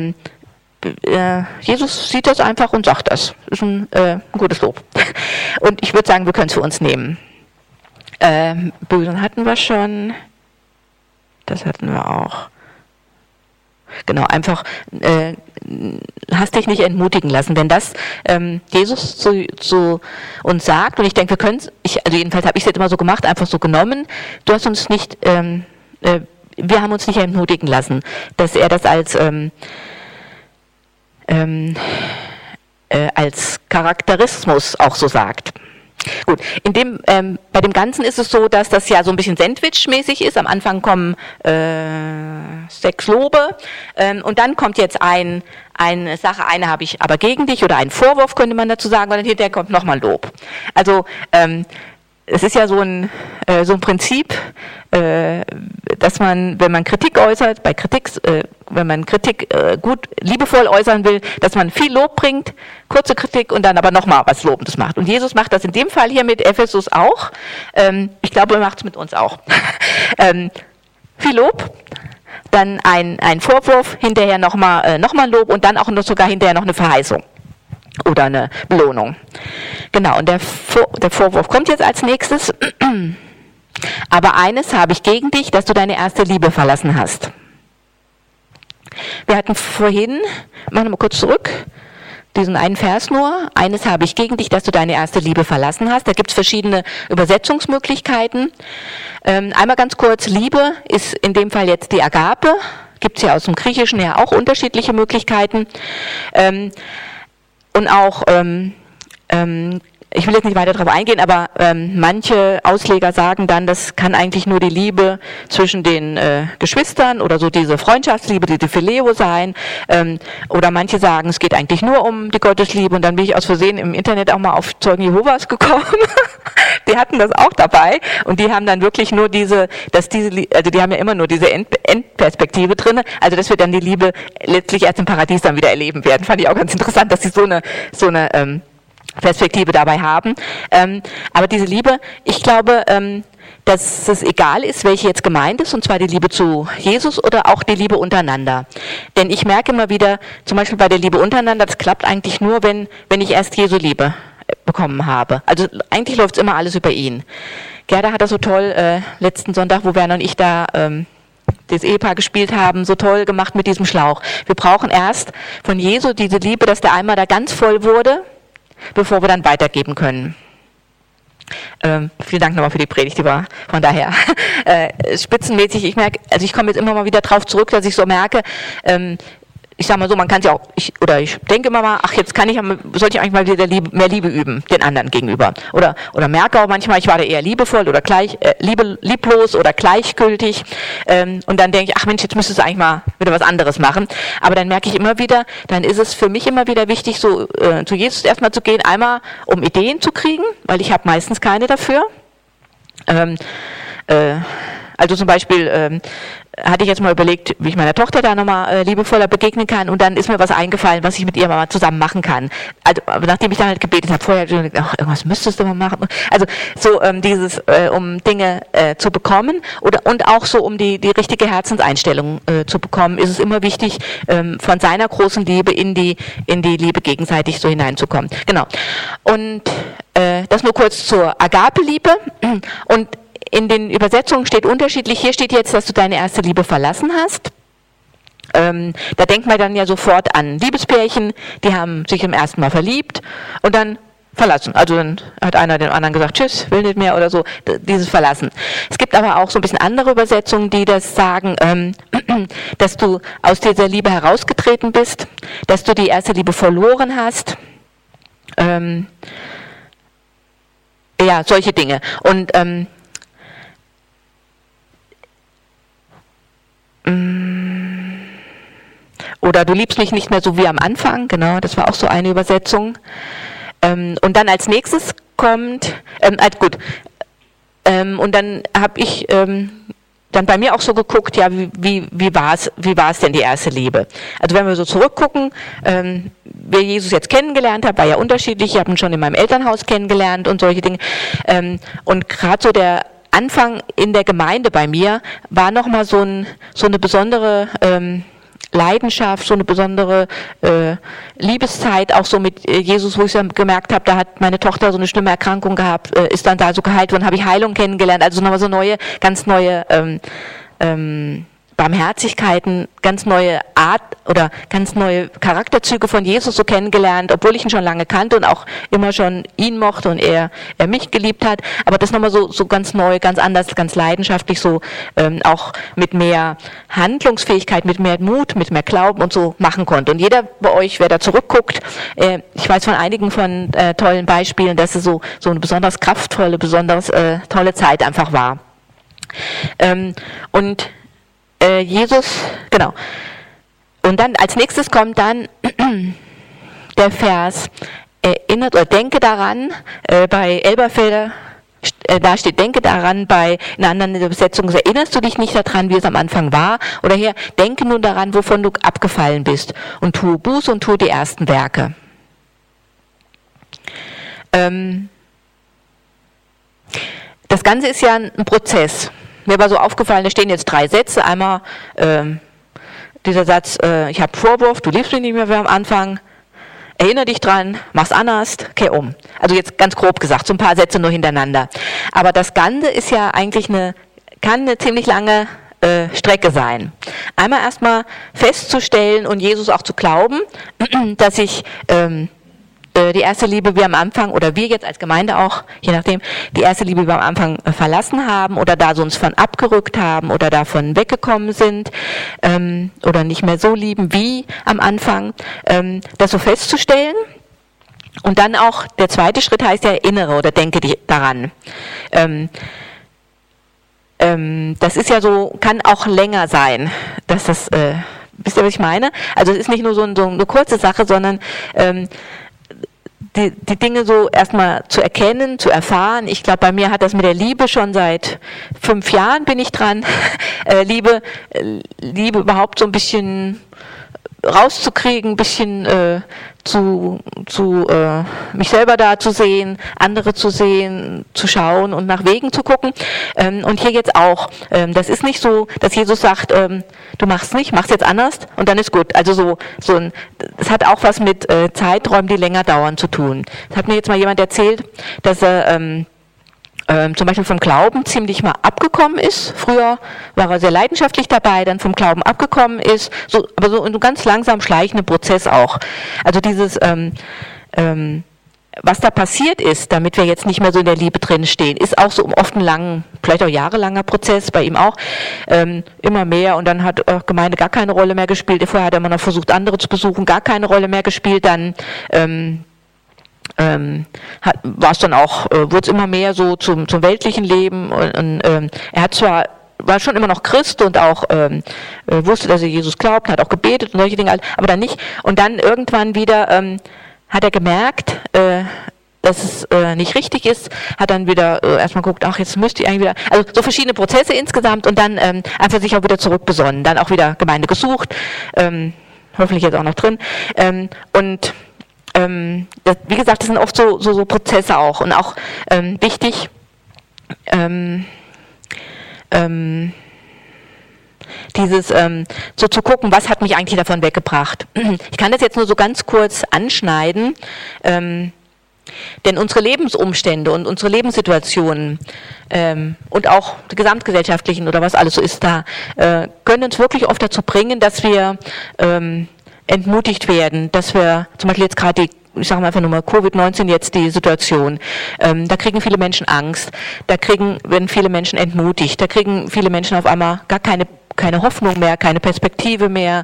Jesus sieht das einfach und sagt das. Ist ein gutes Lob. Und ich würde sagen, wir können es für uns nehmen. Bösen hatten wir schon. Das hatten wir auch. Genau, einfach hast dich nicht entmutigen lassen. Wenn das Jesus zu uns sagt, und ich denke, wir können es, also jedenfalls habe ich es jetzt immer so gemacht, einfach so genommen, du hast uns nicht, wir haben uns nicht entmutigen lassen, dass er das als Charakterismus auch so sagt. Gut, bei dem Ganzen ist es so, dass das ja so ein bisschen Sandwich-mäßig ist. Am Anfang kommen 6 Lobe und dann kommt jetzt eine Sache, eine habe ich aber gegen dich oder einen Vorwurf könnte man dazu sagen, und dann hinterher kommt nochmal Lob. Also es ist ja so ein Prinzip, dass man, wenn man Kritik äußert, wenn man Kritik gut, liebevoll äußern will, dass man viel Lob bringt, kurze Kritik und dann aber nochmal was Lobendes macht. Und Jesus macht das in dem Fall hier mit Ephesus auch. Ich glaube, er macht es mit uns auch. Viel Lob, dann ein Vorwurf, hinterher nochmal Lob und dann auch noch sogar hinterher noch eine Verheißung. Oder eine Belohnung. Genau, und der Vorwurf kommt jetzt als nächstes. Aber eines habe ich gegen dich, dass du deine erste Liebe verlassen hast. Wir hatten vorhin, machen wir mal kurz zurück, diesen einen Vers nur. Eines habe ich gegen dich, dass du deine erste Liebe verlassen hast. Da gibt es verschiedene Übersetzungsmöglichkeiten. Einmal ganz kurz, Liebe ist in dem Fall jetzt die Agape. Gibt es ja aus dem Griechischen her auch unterschiedliche Möglichkeiten. Und auch, ich will jetzt nicht weiter darauf eingehen, aber manche Ausleger sagen dann, das kann eigentlich nur die Liebe zwischen den Geschwistern oder so diese Freundschaftsliebe, diese Phileo sein. Oder manche sagen, es geht eigentlich nur um die Gottesliebe. Und dann bin ich aus Versehen im Internet auch mal auf Zeugen Jehovas gekommen. Die hatten das auch dabei und die haben dann wirklich nur die haben ja immer nur diese Endperspektive drin. Also dass wir dann die Liebe letztlich erst im Paradies dann wieder erleben werden. Fand ich auch ganz interessant, dass sie so eine Perspektive dabei haben. Aber diese Liebe, ich glaube, dass es egal ist, welche jetzt gemeint ist, und zwar die Liebe zu Jesus oder auch die Liebe untereinander. Denn ich merke immer wieder, zum Beispiel bei der Liebe untereinander, das klappt eigentlich nur, wenn ich erst Jesu Liebe bekommen habe. Also eigentlich läuft es immer alles über ihn. Gerda hat das so toll letzten Sonntag, wo Werner und ich da das Ehepaar gespielt haben, so toll gemacht mit diesem Schlauch. Wir brauchen erst von Jesu diese Liebe, dass der Eimer da ganz voll wurde, bevor wir dann weitergeben können. Vielen Dank nochmal für die Predigt, die war von daher spitzenmäßig. Ich merke, also ich komme jetzt immer mal wieder drauf zurück, dass ich so merke, ich sage mal so, man kann es ja auch, ich denke immer mal, ach, jetzt sollte ich eigentlich mal wieder mehr Liebe üben, den anderen gegenüber. Oder merke auch manchmal, ich war da eher liebevoll oder lieblos oder gleichgültig. Und dann denke ich, ach Mensch, jetzt müsstest du eigentlich mal wieder was anderes machen. Aber dann merke ich immer wieder, dann ist es für mich immer wieder wichtig, so zu Jesus erstmal zu gehen, einmal um Ideen zu kriegen, weil ich habe meistens keine dafür. Also zum Beispiel hatte ich jetzt mal überlegt, wie ich meiner Tochter da nochmal liebevoller begegnen kann, und dann ist mir was eingefallen, was ich mit ihr mal zusammen machen kann. Also, aber nachdem ich dann halt gebetet habe, vorher gedacht, ach, irgendwas müsstest du mal machen. Also so dieses, um Dinge zu bekommen und auch so um die richtige Herzenseinstellung zu bekommen, ist es immer wichtig, von seiner großen Liebe in die Liebe gegenseitig so hineinzukommen. Genau. Und das nur kurz zur Agape-Liebe. Und in den Übersetzungen steht unterschiedlich. Hier steht jetzt, dass du deine erste Liebe verlassen hast. Da denkt man dann ja sofort an Liebespärchen, die haben sich im ersten Mal verliebt und dann verlassen. Also dann hat einer dem anderen gesagt, tschüss, will nicht mehr oder so, dieses Verlassen. Es gibt aber auch so ein bisschen andere Übersetzungen, die das sagen, dass du aus dieser Liebe herausgetreten bist, dass du die erste Liebe verloren hast. Ja, solche Dinge. Und oder du liebst mich nicht mehr so wie am Anfang, genau, das war auch so eine Übersetzung. Und dann als nächstes kommt, und dann habe ich dann bei mir auch so geguckt, ja, wie war es denn die erste Liebe? Also wenn wir so zurückgucken, wer Jesus jetzt kennengelernt hat, war ja unterschiedlich, ich habe ihn schon in meinem Elternhaus kennengelernt und solche Dinge. Und gerade so der Anfang in der Gemeinde bei mir war nochmal so eine besondere Leidenschaft, so eine besondere Liebeszeit, auch so mit Jesus, wo ich dann gemerkt habe, da hat meine Tochter so eine schlimme Erkrankung gehabt, ist dann da so geheilt worden, habe ich Heilung kennengelernt, also nochmal so ganz neue Barmherzigkeiten, ganz neue Art oder ganz neue Charakterzüge von Jesus so kennengelernt, obwohl ich ihn schon lange kannte und auch immer schon ihn mochte und er mich geliebt hat, aber das nochmal so ganz neu, ganz anders, ganz leidenschaftlich, so auch mit mehr Handlungsfähigkeit, mit mehr Mut, mit mehr Glauben und so machen konnte. Und jeder bei euch, wer da zurückguckt, ich weiß von einigen von tollen Beispielen, dass es so eine besonders kraftvolle, besonders tolle Zeit einfach war. Und Jesus, genau. Und dann als nächstes kommt dann der Vers, erinnert oder denke daran, bei Elberfelder, da steht, denke daran, bei einer anderen Übersetzung, erinnerst du dich nicht daran, wie es am Anfang war? Oder hier, denke nun daran, wovon du abgefallen bist und tue Buße und tue die ersten Werke. Das Ganze ist ja ein Prozess. Mir war so aufgefallen, da stehen jetzt 3 Sätze. Einmal dieser Satz, ich habe Vorwurf, du liebst mich nicht mehr wie am Anfang. Erinnere dich dran, mach's anders, kehr um. Also jetzt ganz grob gesagt, so ein paar Sätze nur hintereinander. Aber das Ganze ist ja eigentlich kann eine ziemlich lange Strecke sein. Einmal erstmal festzustellen und Jesus auch zu glauben, dass ich die erste Liebe wie am Anfang, oder wir jetzt als Gemeinde auch, je nachdem, die erste Liebe wie am Anfang verlassen haben oder da so uns von abgerückt haben oder davon weggekommen sind oder nicht mehr so lieben wie am Anfang, das so festzustellen. Und dann auch, der zweite Schritt heißt ja, erinnere oder denke daran. Das ist ja so, kann auch länger sein, dass das, wisst ihr, was ich meine? Also es ist nicht nur so eine kurze Sache, sondern die Dinge so erstmal zu erkennen, zu erfahren. Ich glaube, bei mir hat das mit der Liebe schon seit 5 Jahren bin ich dran. Liebe überhaupt so ein bisschen rauszukriegen, ein bisschen mich selber da zu sehen, andere zu sehen, zu schauen und nach Wegen zu gucken. Und hier jetzt auch. Das ist nicht so, dass Jesus sagt, du machst nicht, machst jetzt anders und dann ist gut. Also es hat auch was mit Zeiträumen, die länger dauern zu tun. Das hat mir jetzt mal jemand erzählt, dass er zum Beispiel vom Glauben ziemlich mal abgekommen ist. Früher war er sehr leidenschaftlich dabei, dann vom Glauben abgekommen ist, aber so in einem ganz langsam schleichenden Prozess auch. Also dieses, was da passiert ist, damit wir jetzt nicht mehr so in der Liebe drin stehen, ist auch so oft ein langer, vielleicht auch jahrelanger Prozess, bei ihm auch, immer mehr, und dann hat Gemeinde gar keine Rolle mehr gespielt. Vorher hat er immer noch versucht, andere zu besuchen, gar keine Rolle mehr gespielt, dann war es dann auch, wurde es immer mehr so zum weltlichen Leben, und er hat war schon immer noch Christ und auch wusste, dass er Jesus glaubt, hat auch gebetet und solche Dinge, aber dann nicht. Und dann irgendwann wieder hat er gemerkt, dass es nicht richtig ist, hat dann wieder erstmal geguckt, ach, jetzt müsste ich eigentlich wieder, also so verschiedene Prozesse insgesamt, und dann einfach sich auch wieder zurückbesonnen, dann auch wieder Gemeinde gesucht, hoffentlich jetzt auch noch drin, und wie gesagt, das sind oft so Prozesse auch, und auch wichtig, dieses so zu gucken, was hat mich eigentlich davon weggebracht. Ich kann das jetzt nur so ganz kurz anschneiden, denn unsere Lebensumstände und unsere Lebenssituationen und auch die gesamtgesellschaftlichen oder was alles so ist da, können uns wirklich oft dazu bringen, dass wir entmutigt werden, dass wir zum Beispiel jetzt gerade ich sage mal einfach nur mal Covid-19 jetzt die Situation, da kriegen viele Menschen Angst, werden viele Menschen entmutigt, da kriegen viele Menschen auf einmal gar keine Hoffnung mehr, keine Perspektive mehr,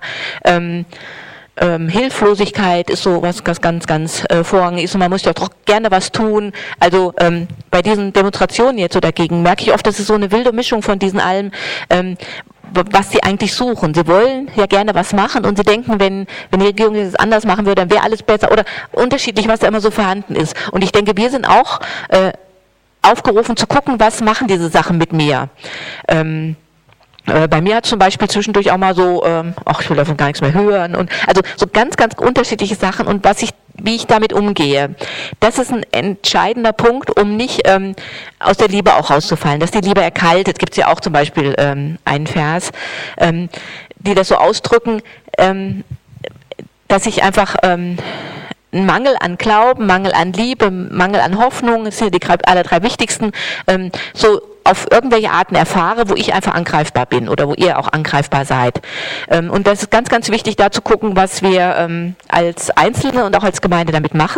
Hilflosigkeit ist so was ganz vorrangig ist, und man muss ja doch gerne was tun. Also bei diesen Demonstrationen jetzt so dagegen merke ich oft, dass es so eine wilde Mischung von diesen allem, was sie eigentlich suchen. Sie wollen ja gerne was machen, und sie denken, wenn die Regierung das anders machen würde, dann wäre alles besser, oder unterschiedlich, was da immer so vorhanden ist. Und ich denke, wir sind auch aufgerufen zu gucken, was machen diese Sachen mit mir. Bei mir hat zum Beispiel zwischendurch auch mal so, ich will davon gar nichts mehr hören, und also so ganz unterschiedliche Sachen, und wie ich damit umgehe. Das ist ein entscheidender Punkt, um nicht aus der Liebe auch rauszufallen, dass die Liebe erkaltet. Gibt es ja auch zum Beispiel einen Vers, die das so ausdrücken, dass ich einfach ein Mangel an Glauben, Mangel an Liebe, Mangel an Hoffnung, das sind ja die alle drei wichtigsten, so auf irgendwelche Arten erfahre, wo ich einfach angreifbar bin oder wo ihr auch angreifbar seid. Und das ist ganz wichtig, da zu gucken, was wir als Einzelne und auch als Gemeinde damit machen.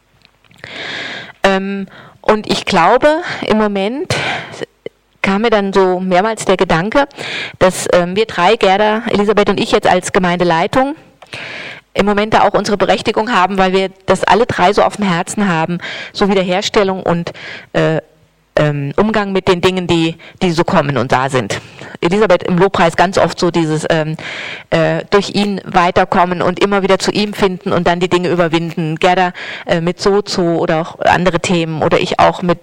Und ich glaube, im Moment kam mir dann so mehrmals der Gedanke, dass wir drei, Gerda, Elisabeth und ich jetzt als Gemeindeleitung, im Moment da auch unsere Berechtigung haben, weil wir das alle drei so auf dem Herzen haben, so Wiederherstellung und Umgang mit den Dingen, die so kommen und da sind. Elisabeth im Lobpreis ganz oft so dieses durch ihn weiterkommen und immer wieder zu ihm finden und dann die Dinge überwinden. Gerda mit Sozo oder auch andere Themen, oder ich auch mit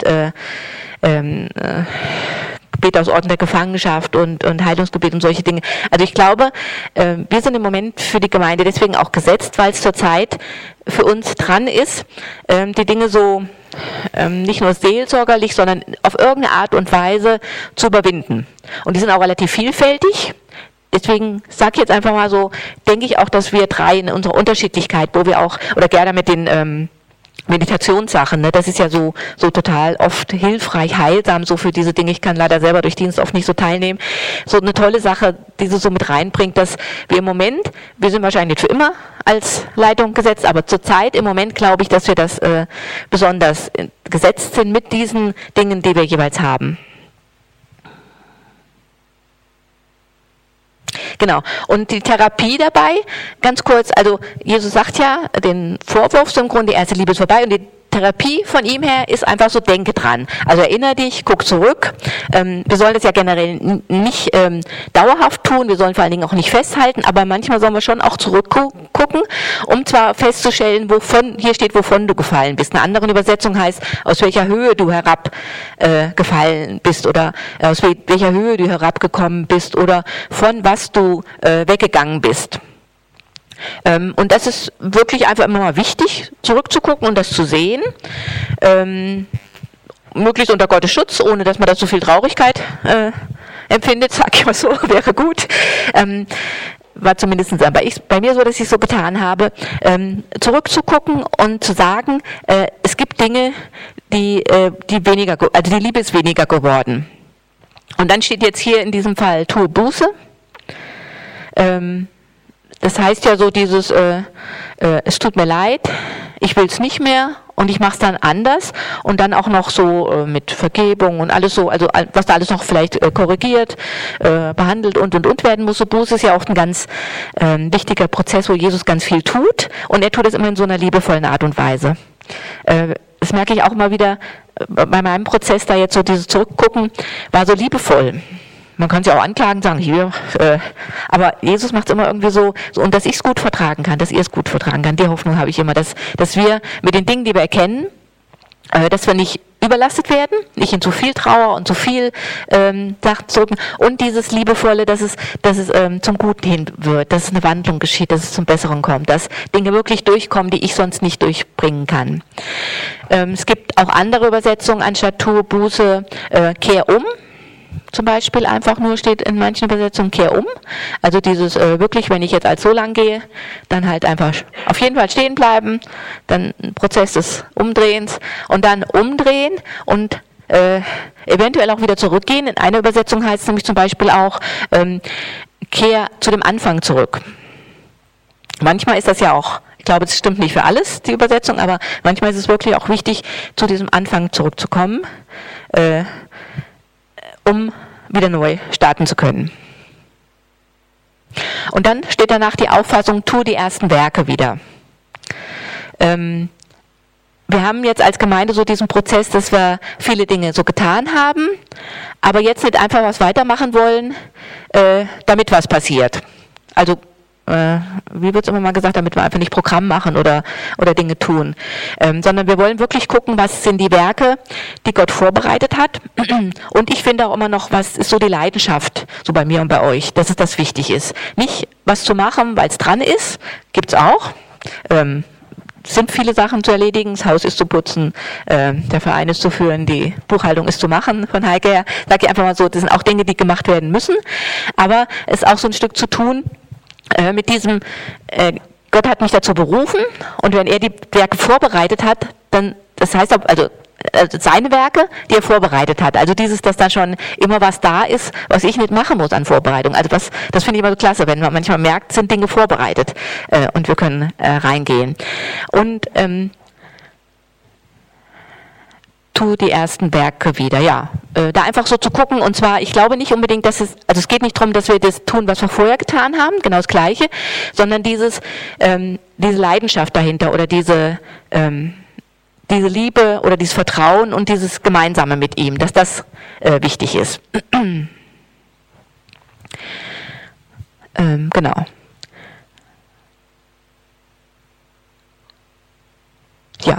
Gebet aus Orten der Gefangenschaft und Heilungsgebet und solche Dinge. Also ich glaube, wir sind im Moment für die Gemeinde deswegen auch gesetzt, weil es zurzeit für uns dran ist, die Dinge so nicht nur seelsorgerlich, sondern auf irgendeine Art und Weise zu überwinden. Und die sind auch relativ vielfältig. Deswegen sage ich jetzt einfach mal so, denke ich auch, dass wir drei in unserer Unterschiedlichkeit, wo wir auch, oder gerne mit den Meditationssachen, ne, das ist ja so total oft hilfreich, heilsam, so für diese Dinge. Ich kann leider selber durch Dienst oft nicht so teilnehmen. So eine tolle Sache, die sie so mit reinbringt, dass wir im Moment, wir sind wahrscheinlich nicht für immer als Leitung gesetzt, aber zurzeit im Moment glaube ich, dass wir das besonders gesetzt sind mit diesen Dingen, die wir jeweils haben. Genau. Und die Therapie dabei, ganz kurz, also Jesus sagt ja den Vorwurf so im Grunde, die erste Liebe ist vorbei, und die Therapie von ihm her ist einfach so, denke dran. Also erinnere dich, guck zurück. Wir sollen das ja generell nicht dauerhaft tun, wir sollen vor allen Dingen auch nicht festhalten, aber manchmal sollen wir schon auch zurückgucken, um zwar festzustellen, hier steht, wovon du gefallen bist. Eine andere Übersetzung heißt, aus welcher Höhe du herabgefallen bist, oder aus welcher Höhe du herabgekommen bist, oder von was du weggegangen bist. Und das ist wirklich einfach immer mal wichtig, zurückzugucken und das zu sehen. Möglichst unter Gottes Schutz, ohne dass man da so viel Traurigkeit empfindet, sag ich mal so, wäre gut. War zumindest bei mir so, dass ich so getan habe, zurückzugucken und zu sagen, es gibt Dinge, die weniger, also die Liebe ist weniger geworden. Und dann steht jetzt hier in diesem Fall, tue Buße. Das heißt ja so dieses, es tut mir leid, ich will es nicht mehr und ich mache es dann anders und dann auch noch so mit Vergebung und alles so, also was da alles noch vielleicht korrigiert, behandelt und werden muss. So Buße ist ja auch ein ganz wichtiger Prozess, wo Jesus ganz viel tut und er tut es immer in so einer liebevollen Art und Weise. Das merke ich auch immer wieder bei meinem Prozess, da jetzt so dieses Zurückgucken, war so liebevoll. Man kann es ja auch anklagen, sagen, hier, aber Jesus macht es immer irgendwie so, und dass ich es gut vertragen kann, dass ihr es gut vertragen kann. Die Hoffnung habe ich immer, dass wir mit den Dingen, die wir erkennen, dass wir nicht überlastet werden, nicht in zu viel Trauer und zu viel Sachen zurück und dieses Liebevolle, dass es zum Guten hin wird, dass es eine Wandlung geschieht, dass es zum Besseren kommt, dass Dinge wirklich durchkommen, die ich sonst nicht durchbringen kann. Es gibt auch andere Übersetzungen anstatt tue Buße, kehr um. Zum Beispiel einfach nur steht in manchen Übersetzungen, kehr um. Also dieses wirklich, wenn ich jetzt als so lang gehe, dann halt einfach auf jeden Fall stehen bleiben, dann ein Prozess des Umdrehens und dann umdrehen und eventuell auch wieder zurückgehen. In einer Übersetzung heißt es nämlich zum Beispiel auch, kehr zu dem Anfang zurück. Manchmal ist das ja auch, ich glaube, es stimmt nicht für alles, die Übersetzung, aber manchmal ist es wirklich auch wichtig, zu diesem Anfang zurückzukommen, um wieder neu starten zu können. Und dann steht danach die Auffassung, tu die ersten Werke wieder. Wir haben jetzt als Gemeinde so diesen Prozess, dass wir viele Dinge so getan haben, aber jetzt nicht einfach was weitermachen wollen, damit was passiert. Also wie wird es immer mal gesagt, damit wir einfach nicht Programm machen oder Dinge tun, sondern wir wollen wirklich gucken, was sind die Werke, die Gott vorbereitet hat. Und ich finde auch immer noch, was ist so die Leidenschaft, so bei mir und bei euch, dass es das wichtig ist. Nicht was zu machen, weil es dran ist, gibt's auch. Sind viele Sachen zu erledigen, das Haus ist zu putzen, der Verein ist zu führen, die Buchhaltung ist zu machen von Heike her. Sag ich einfach mal so, das sind auch Dinge, die gemacht werden müssen, aber es ist auch so ein Stück zu tun, mit diesem, Gott hat mich dazu berufen und wenn er die Werke vorbereitet hat, dann, das heißt, also seine Werke, die er vorbereitet hat. Also dieses, dass da schon immer was da ist, was ich nicht machen muss an Vorbereitung. Also das finde ich immer so klasse, wenn man manchmal merkt, sind Dinge vorbereitet und wir können reingehen. Und tu die ersten Werke wieder, ja. Da einfach so zu gucken, und zwar, ich glaube nicht unbedingt, dass es geht nicht darum, dass wir das tun, was wir vorher getan haben, genau das Gleiche, sondern diese Leidenschaft dahinter oder diese Liebe oder dieses Vertrauen und dieses Gemeinsame mit ihm, dass das wichtig ist. Genau. Ja.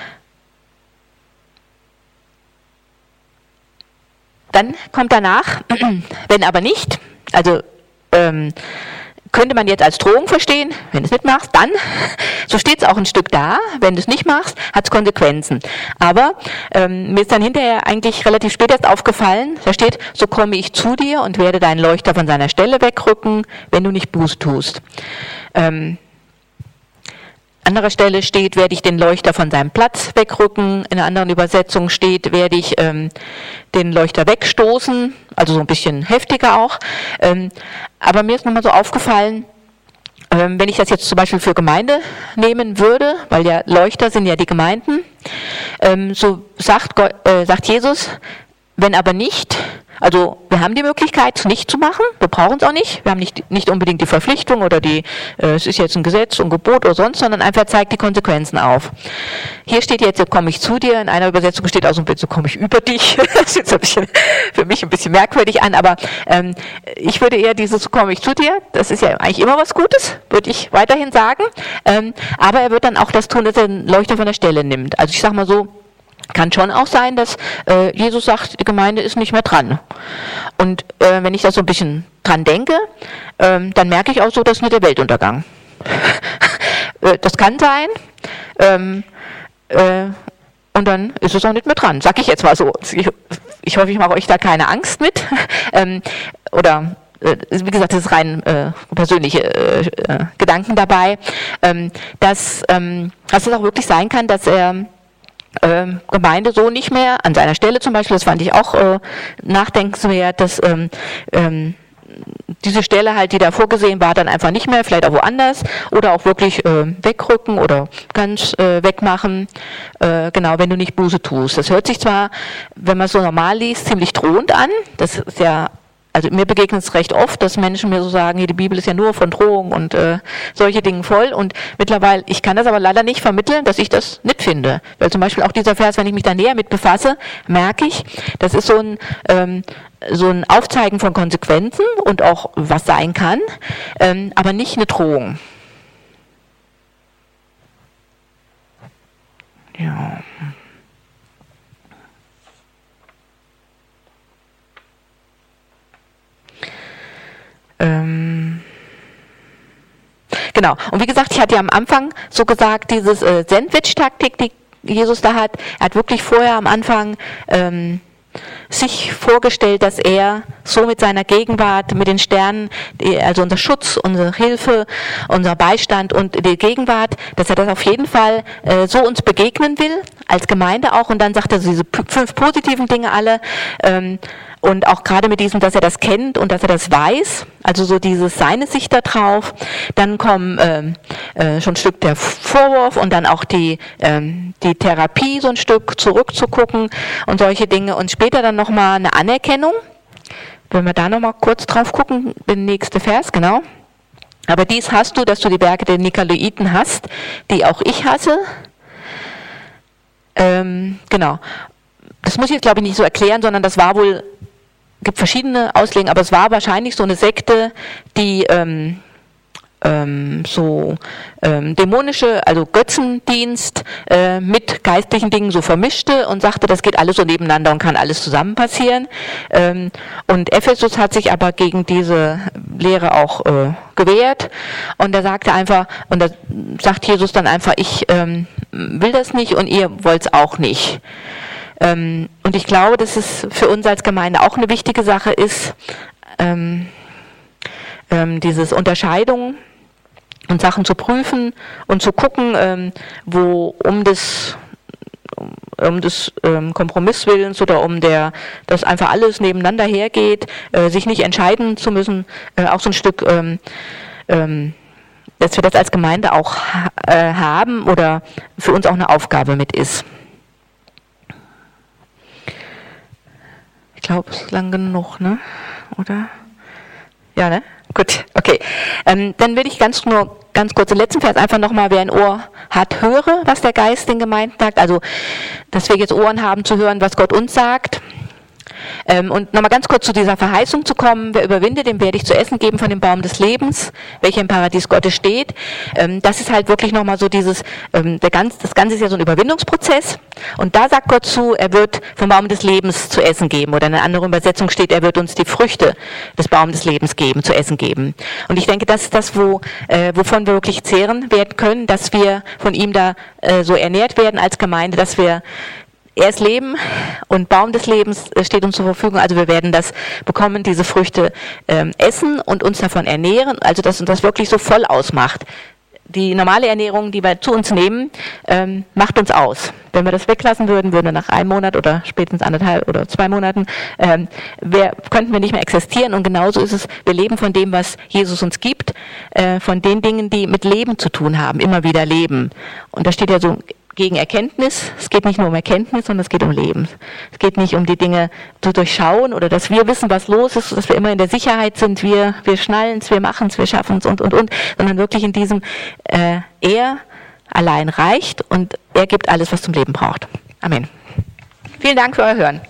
Dann kommt danach, wenn aber nicht, also könnte man jetzt als Drohung verstehen, wenn du es nicht machst, dann, so steht es auch ein Stück da, wenn du es nicht machst, hat es Konsequenzen. Aber mir ist dann hinterher eigentlich relativ spät erst aufgefallen, da steht, so komme ich zu dir und werde deinen Leuchter von seiner Stelle wegrücken, wenn du nicht Buße tust. Anderer Stelle steht, werde ich den Leuchter von seinem Platz wegrücken. In einer anderen Übersetzung steht, werde ich den Leuchter wegstoßen, also so ein bisschen heftiger auch. Aber mir ist nochmal so aufgefallen, wenn ich das jetzt zum Beispiel für Gemeinde nehmen würde, weil ja Leuchter sind ja die Gemeinden, so sagt Jesus, wenn aber nicht, also wir haben die Möglichkeit, es nicht zu machen, wir brauchen es auch nicht, wir haben nicht unbedingt die Verpflichtung oder es ist jetzt ein Gesetz, ein Gebot oder sonst, sondern einfach zeigt die Konsequenzen auf. Hier steht jetzt, so komme ich zu dir, in einer Übersetzung steht auch so ein bisschen, so komme ich über dich, das ist für mich ein bisschen merkwürdig an, aber ich würde eher dieses, so komme ich zu dir, das ist ja eigentlich immer was Gutes, würde ich weiterhin sagen, aber er wird dann auch das tun, dass er den Leuchter von der Stelle nimmt. Also ich sage mal so, kann schon auch sein, dass Jesus sagt, die Gemeinde ist nicht mehr dran. Und wenn ich da so ein bisschen dran denke, dann merke ich auch so, das ist nicht der Weltuntergang. Das kann sein. Und dann ist es auch nicht mehr dran, sag ich jetzt mal so. Ich hoffe, ich mache euch da keine Angst mit. Wie gesagt, das ist rein persönliche Gedanken dabei, dass es auch wirklich sein kann, dass er Gemeinde so nicht mehr, an seiner Stelle zum Beispiel, das fand ich auch nachdenkenswert, dass diese Stelle halt, die da vorgesehen war, dann einfach nicht mehr, vielleicht auch woanders oder auch wirklich wegrücken oder ganz wegmachen, genau, wenn du nicht Buße tust. Das hört sich zwar, wenn man es so normal liest, ziemlich drohend an, das ist ja, also mir begegnet es recht oft, dass Menschen mir so sagen, die Bibel ist ja nur von Drohung und solche Dingen voll und mittlerweile, ich kann das aber leider nicht vermitteln, dass ich das nicht finde, weil zum Beispiel auch dieser Vers, wenn ich mich da näher mit befasse, merke ich, das ist so ein Aufzeigen von Konsequenzen und auch was sein kann, aber nicht eine Drohung. Ja. Genau. Und wie gesagt, ich hatte ja am Anfang so gesagt, dieses Sandwich-Taktik, die Jesus da hat, er hat wirklich vorher am Anfang sich vorgestellt, dass er so mit seiner Gegenwart, mit den Sternen, also unser Schutz, unsere Hilfe, unser Beistand und die Gegenwart, dass er das auf jeden Fall so uns begegnen will, als Gemeinde auch. Und dann sagt er diese 5 positiven Dinge alle. Und auch gerade mit diesem, dass er das kennt und dass er das weiß, also so dieses seine Sicht da drauf. Dann kommen schon ein Stück der Vorwurf und dann auch die Therapie so ein Stück zurückzugucken und solche Dinge. Und später dann nochmal eine Anerkennung. Wenn wir da nochmal kurz drauf gucken, der nächste Vers, genau. Aber dies hast du, dass du die Werke der Nikolaiten hast, die auch ich hasse. Genau. Das muss ich jetzt, glaube ich, nicht so erklären, sondern das war wohl, gibt verschiedene Auslegungen, aber es war wahrscheinlich so eine Sekte, die dämonische, also Götzendienst mit geistlichen Dingen so vermischte und sagte, das geht alles so nebeneinander und kann alles zusammen passieren. Und Ephesus hat sich aber gegen diese Lehre auch gewehrt und er sagte einfach, und da sagt Jesus dann einfach, ich will das nicht und ihr wollt es auch nicht. Und ich glaube, dass es für uns als Gemeinde auch eine wichtige Sache ist, dieses Unterscheidung und Sachen zu prüfen und zu gucken, wo um des Kompromisswillens oder dass einfach alles nebeneinander hergeht, sich nicht entscheiden zu müssen, auch so ein Stück, dass wir das als Gemeinde auch haben oder für uns auch eine Aufgabe mit ist. Ich glaube, es ist lang genug, ne? Oder? Ja, ne? Gut, okay. Dann will ich ganz kurz den letzten Vers einfach nochmal, wer ein Ohr hat, höre, was der Geist den Gemeinden sagt. Also, dass wir jetzt Ohren haben zu hören, was Gott uns sagt. Und nochmal ganz kurz zu dieser Verheißung zu kommen, wer überwindet, dem werde ich zu essen geben von dem Baum des Lebens, welcher im Paradies Gottes steht. Das ist halt wirklich nochmal so dieses, das Ganze ist ja so ein Überwindungsprozess und da sagt Gott zu, er wird vom Baum des Lebens zu essen geben oder in einer anderen Übersetzung steht, er wird uns die Früchte des Baums des Lebens geben, zu essen geben. Und ich denke, das ist das, wovon wir wirklich zehren werden können, dass wir von ihm da so ernährt werden als Gemeinde, dass wir er ist Leben und Baum des Lebens steht uns zur Verfügung, also wir werden das bekommen, diese Früchte essen und uns davon ernähren, also dass uns das wirklich so voll ausmacht. Die normale Ernährung, die wir zu uns nehmen, macht uns aus. Wenn wir das weglassen würden, würden wir nach einem Monat oder spätestens 1,5 oder 2 Monaten, könnten wir nicht mehr existieren und genauso ist es, wir leben von dem, was Jesus uns gibt, von den Dingen, die mit Leben zu tun haben, immer wieder leben. Und da steht ja so gegen Erkenntnis. Es geht nicht nur um Erkenntnis, sondern es geht um Leben. Es geht nicht um die Dinge zu durchschauen oder dass wir wissen, was los ist, dass wir immer in der Sicherheit sind, wir schnallen es, wir machen es, wir schaffen es und, sondern wirklich in diesem er allein reicht und er gibt alles, was zum Leben braucht. Amen. Vielen Dank für euer Hören.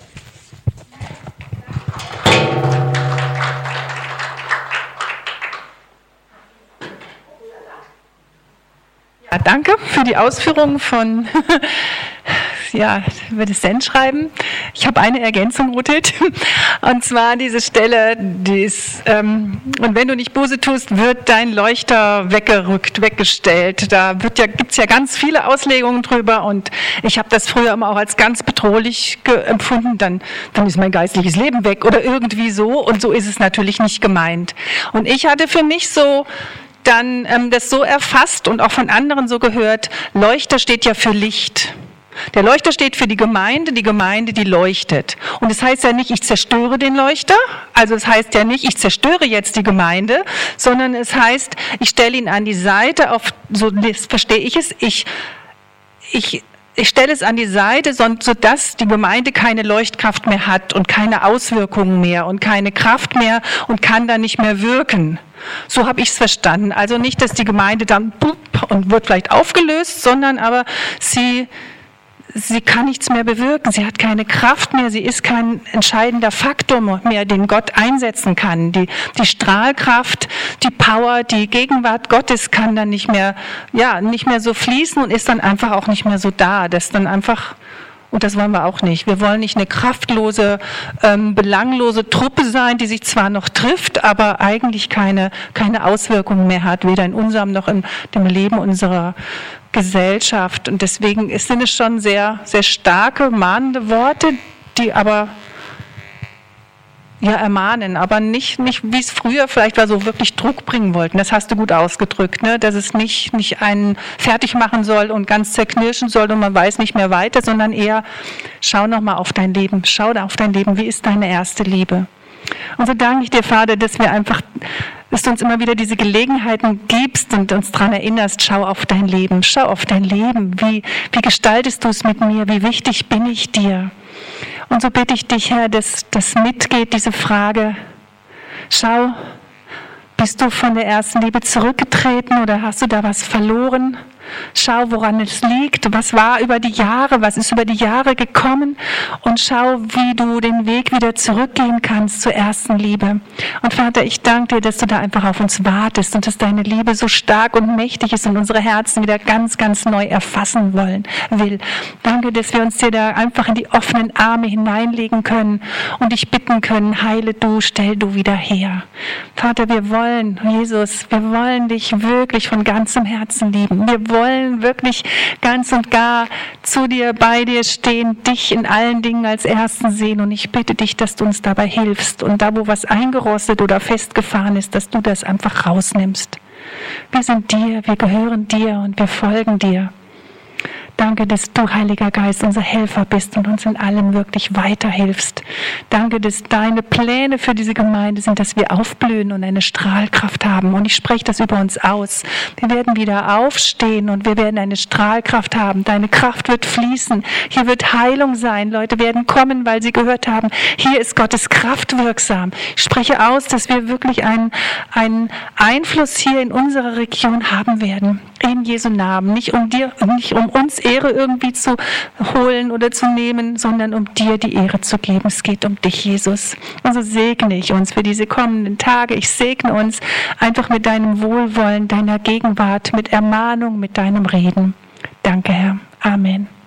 Ja, danke für die Ausführungen von über das Send schreiben. Ich habe eine Ergänzung, Ruthelt. Und zwar diese Stelle, die ist, und wenn du nicht Buße tust, wird dein Leuchter weggerückt, weggestellt. Da gibt's ja ganz viele Auslegungen drüber und ich habe das früher immer auch als ganz bedrohlich empfunden. Dann ist mein geistliches Leben weg oder irgendwie so, und so ist es natürlich nicht gemeint. Und ich hatte für mich so dann das so erfasst und auch von anderen so gehört, Leuchter steht ja für Licht. Der Leuchter steht für die Gemeinde, die leuchtet. Und es heißt ja nicht, ich zerstöre den Leuchter, also es heißt ja nicht, ich zerstöre jetzt die Gemeinde, sondern es heißt, ich stelle ihn an die Seite, so verstehe ich es, ich stelle es an die Seite, sodass die Gemeinde keine Leuchtkraft mehr hat und keine Auswirkungen mehr und keine Kraft mehr und kann dann nicht mehr wirken. So habe ich es verstanden. Also nicht, dass die Gemeinde dann und wird vielleicht aufgelöst, sondern aber sie kann nichts mehr bewirken. Sie hat keine Kraft mehr. Sie ist kein entscheidender Faktor mehr, den Gott einsetzen kann. Die Strahlkraft, die Power, die Gegenwart Gottes kann dann nicht mehr so fließen und ist dann einfach auch nicht mehr so da. Das dann einfach, und das wollen wir auch nicht. Wir wollen nicht eine kraftlose, belanglose Truppe sein, die sich zwar noch trifft, aber eigentlich keine Auswirkungen mehr hat, weder in unserem noch in dem Leben unserer Gesellschaft. Und deswegen sind es schon sehr, sehr starke, mahnende Worte, die aber ermahnen, aber nicht wie es früher vielleicht war, so wirklich Druck bringen wollten. Das hast du gut ausgedrückt, ne? Dass es nicht einen fertig machen soll und ganz zerknirschen soll und man weiß nicht mehr weiter, sondern eher, schau nochmal auf dein Leben, wie ist deine erste Liebe? Und so danke ich dir, Vater, dass du uns immer wieder diese Gelegenheiten gibst und uns daran erinnerst, schau auf dein Leben, wie gestaltest du es mit mir, wie wichtig bin ich dir? Und so bitte ich dich, Herr, dass das mitgeht, diese Frage, schau, bist du von der ersten Liebe zurückgetreten oder hast du da was verloren? Schau, woran es liegt, was ist über die Jahre gekommen, und schau, wie du den Weg wieder zurückgehen kannst zur ersten Liebe. Und Vater, ich danke dir, dass du da einfach auf uns wartest und dass deine Liebe so stark und mächtig ist und unsere Herzen wieder ganz, ganz neu erfassen will. Danke, dass wir uns dir da einfach in die offenen Arme hineinlegen können und dich bitten können, heile du, stell du wieder her. Vater, wir wollen dich wirklich von ganzem Herzen lieben. Wir wollen wirklich ganz und gar zu dir, bei dir stehen, dich in allen Dingen als Ersten sehen. Und ich bitte dich, dass du uns dabei hilfst. Und da, wo was eingerostet oder festgefahren ist, dass du das einfach rausnimmst. Wir sind dir, wir gehören dir und wir folgen dir. Danke, dass du, Heiliger Geist, unser Helfer bist und uns in allem wirklich weiterhilfst. Danke, dass deine Pläne für diese Gemeinde sind, dass wir aufblühen und eine Strahlkraft haben. Und ich spreche das über uns aus. Wir werden wieder aufstehen und wir werden eine Strahlkraft haben. Deine Kraft wird fließen. Hier wird Heilung sein. Leute werden kommen, weil sie gehört haben, hier ist Gottes Kraft wirksam. Ich spreche aus, dass wir wirklich einen Einfluss hier in unserer Region haben werden. In Jesu Namen. Nicht um uns Ehre irgendwie zu holen oder zu nehmen, sondern um dir die Ehre zu geben. Es geht um dich, Jesus. Und so segne ich uns für diese kommenden Tage. Ich segne uns einfach mit deinem Wohlwollen, deiner Gegenwart, mit Ermahnung, mit deinem Reden. Danke, Herr. Amen.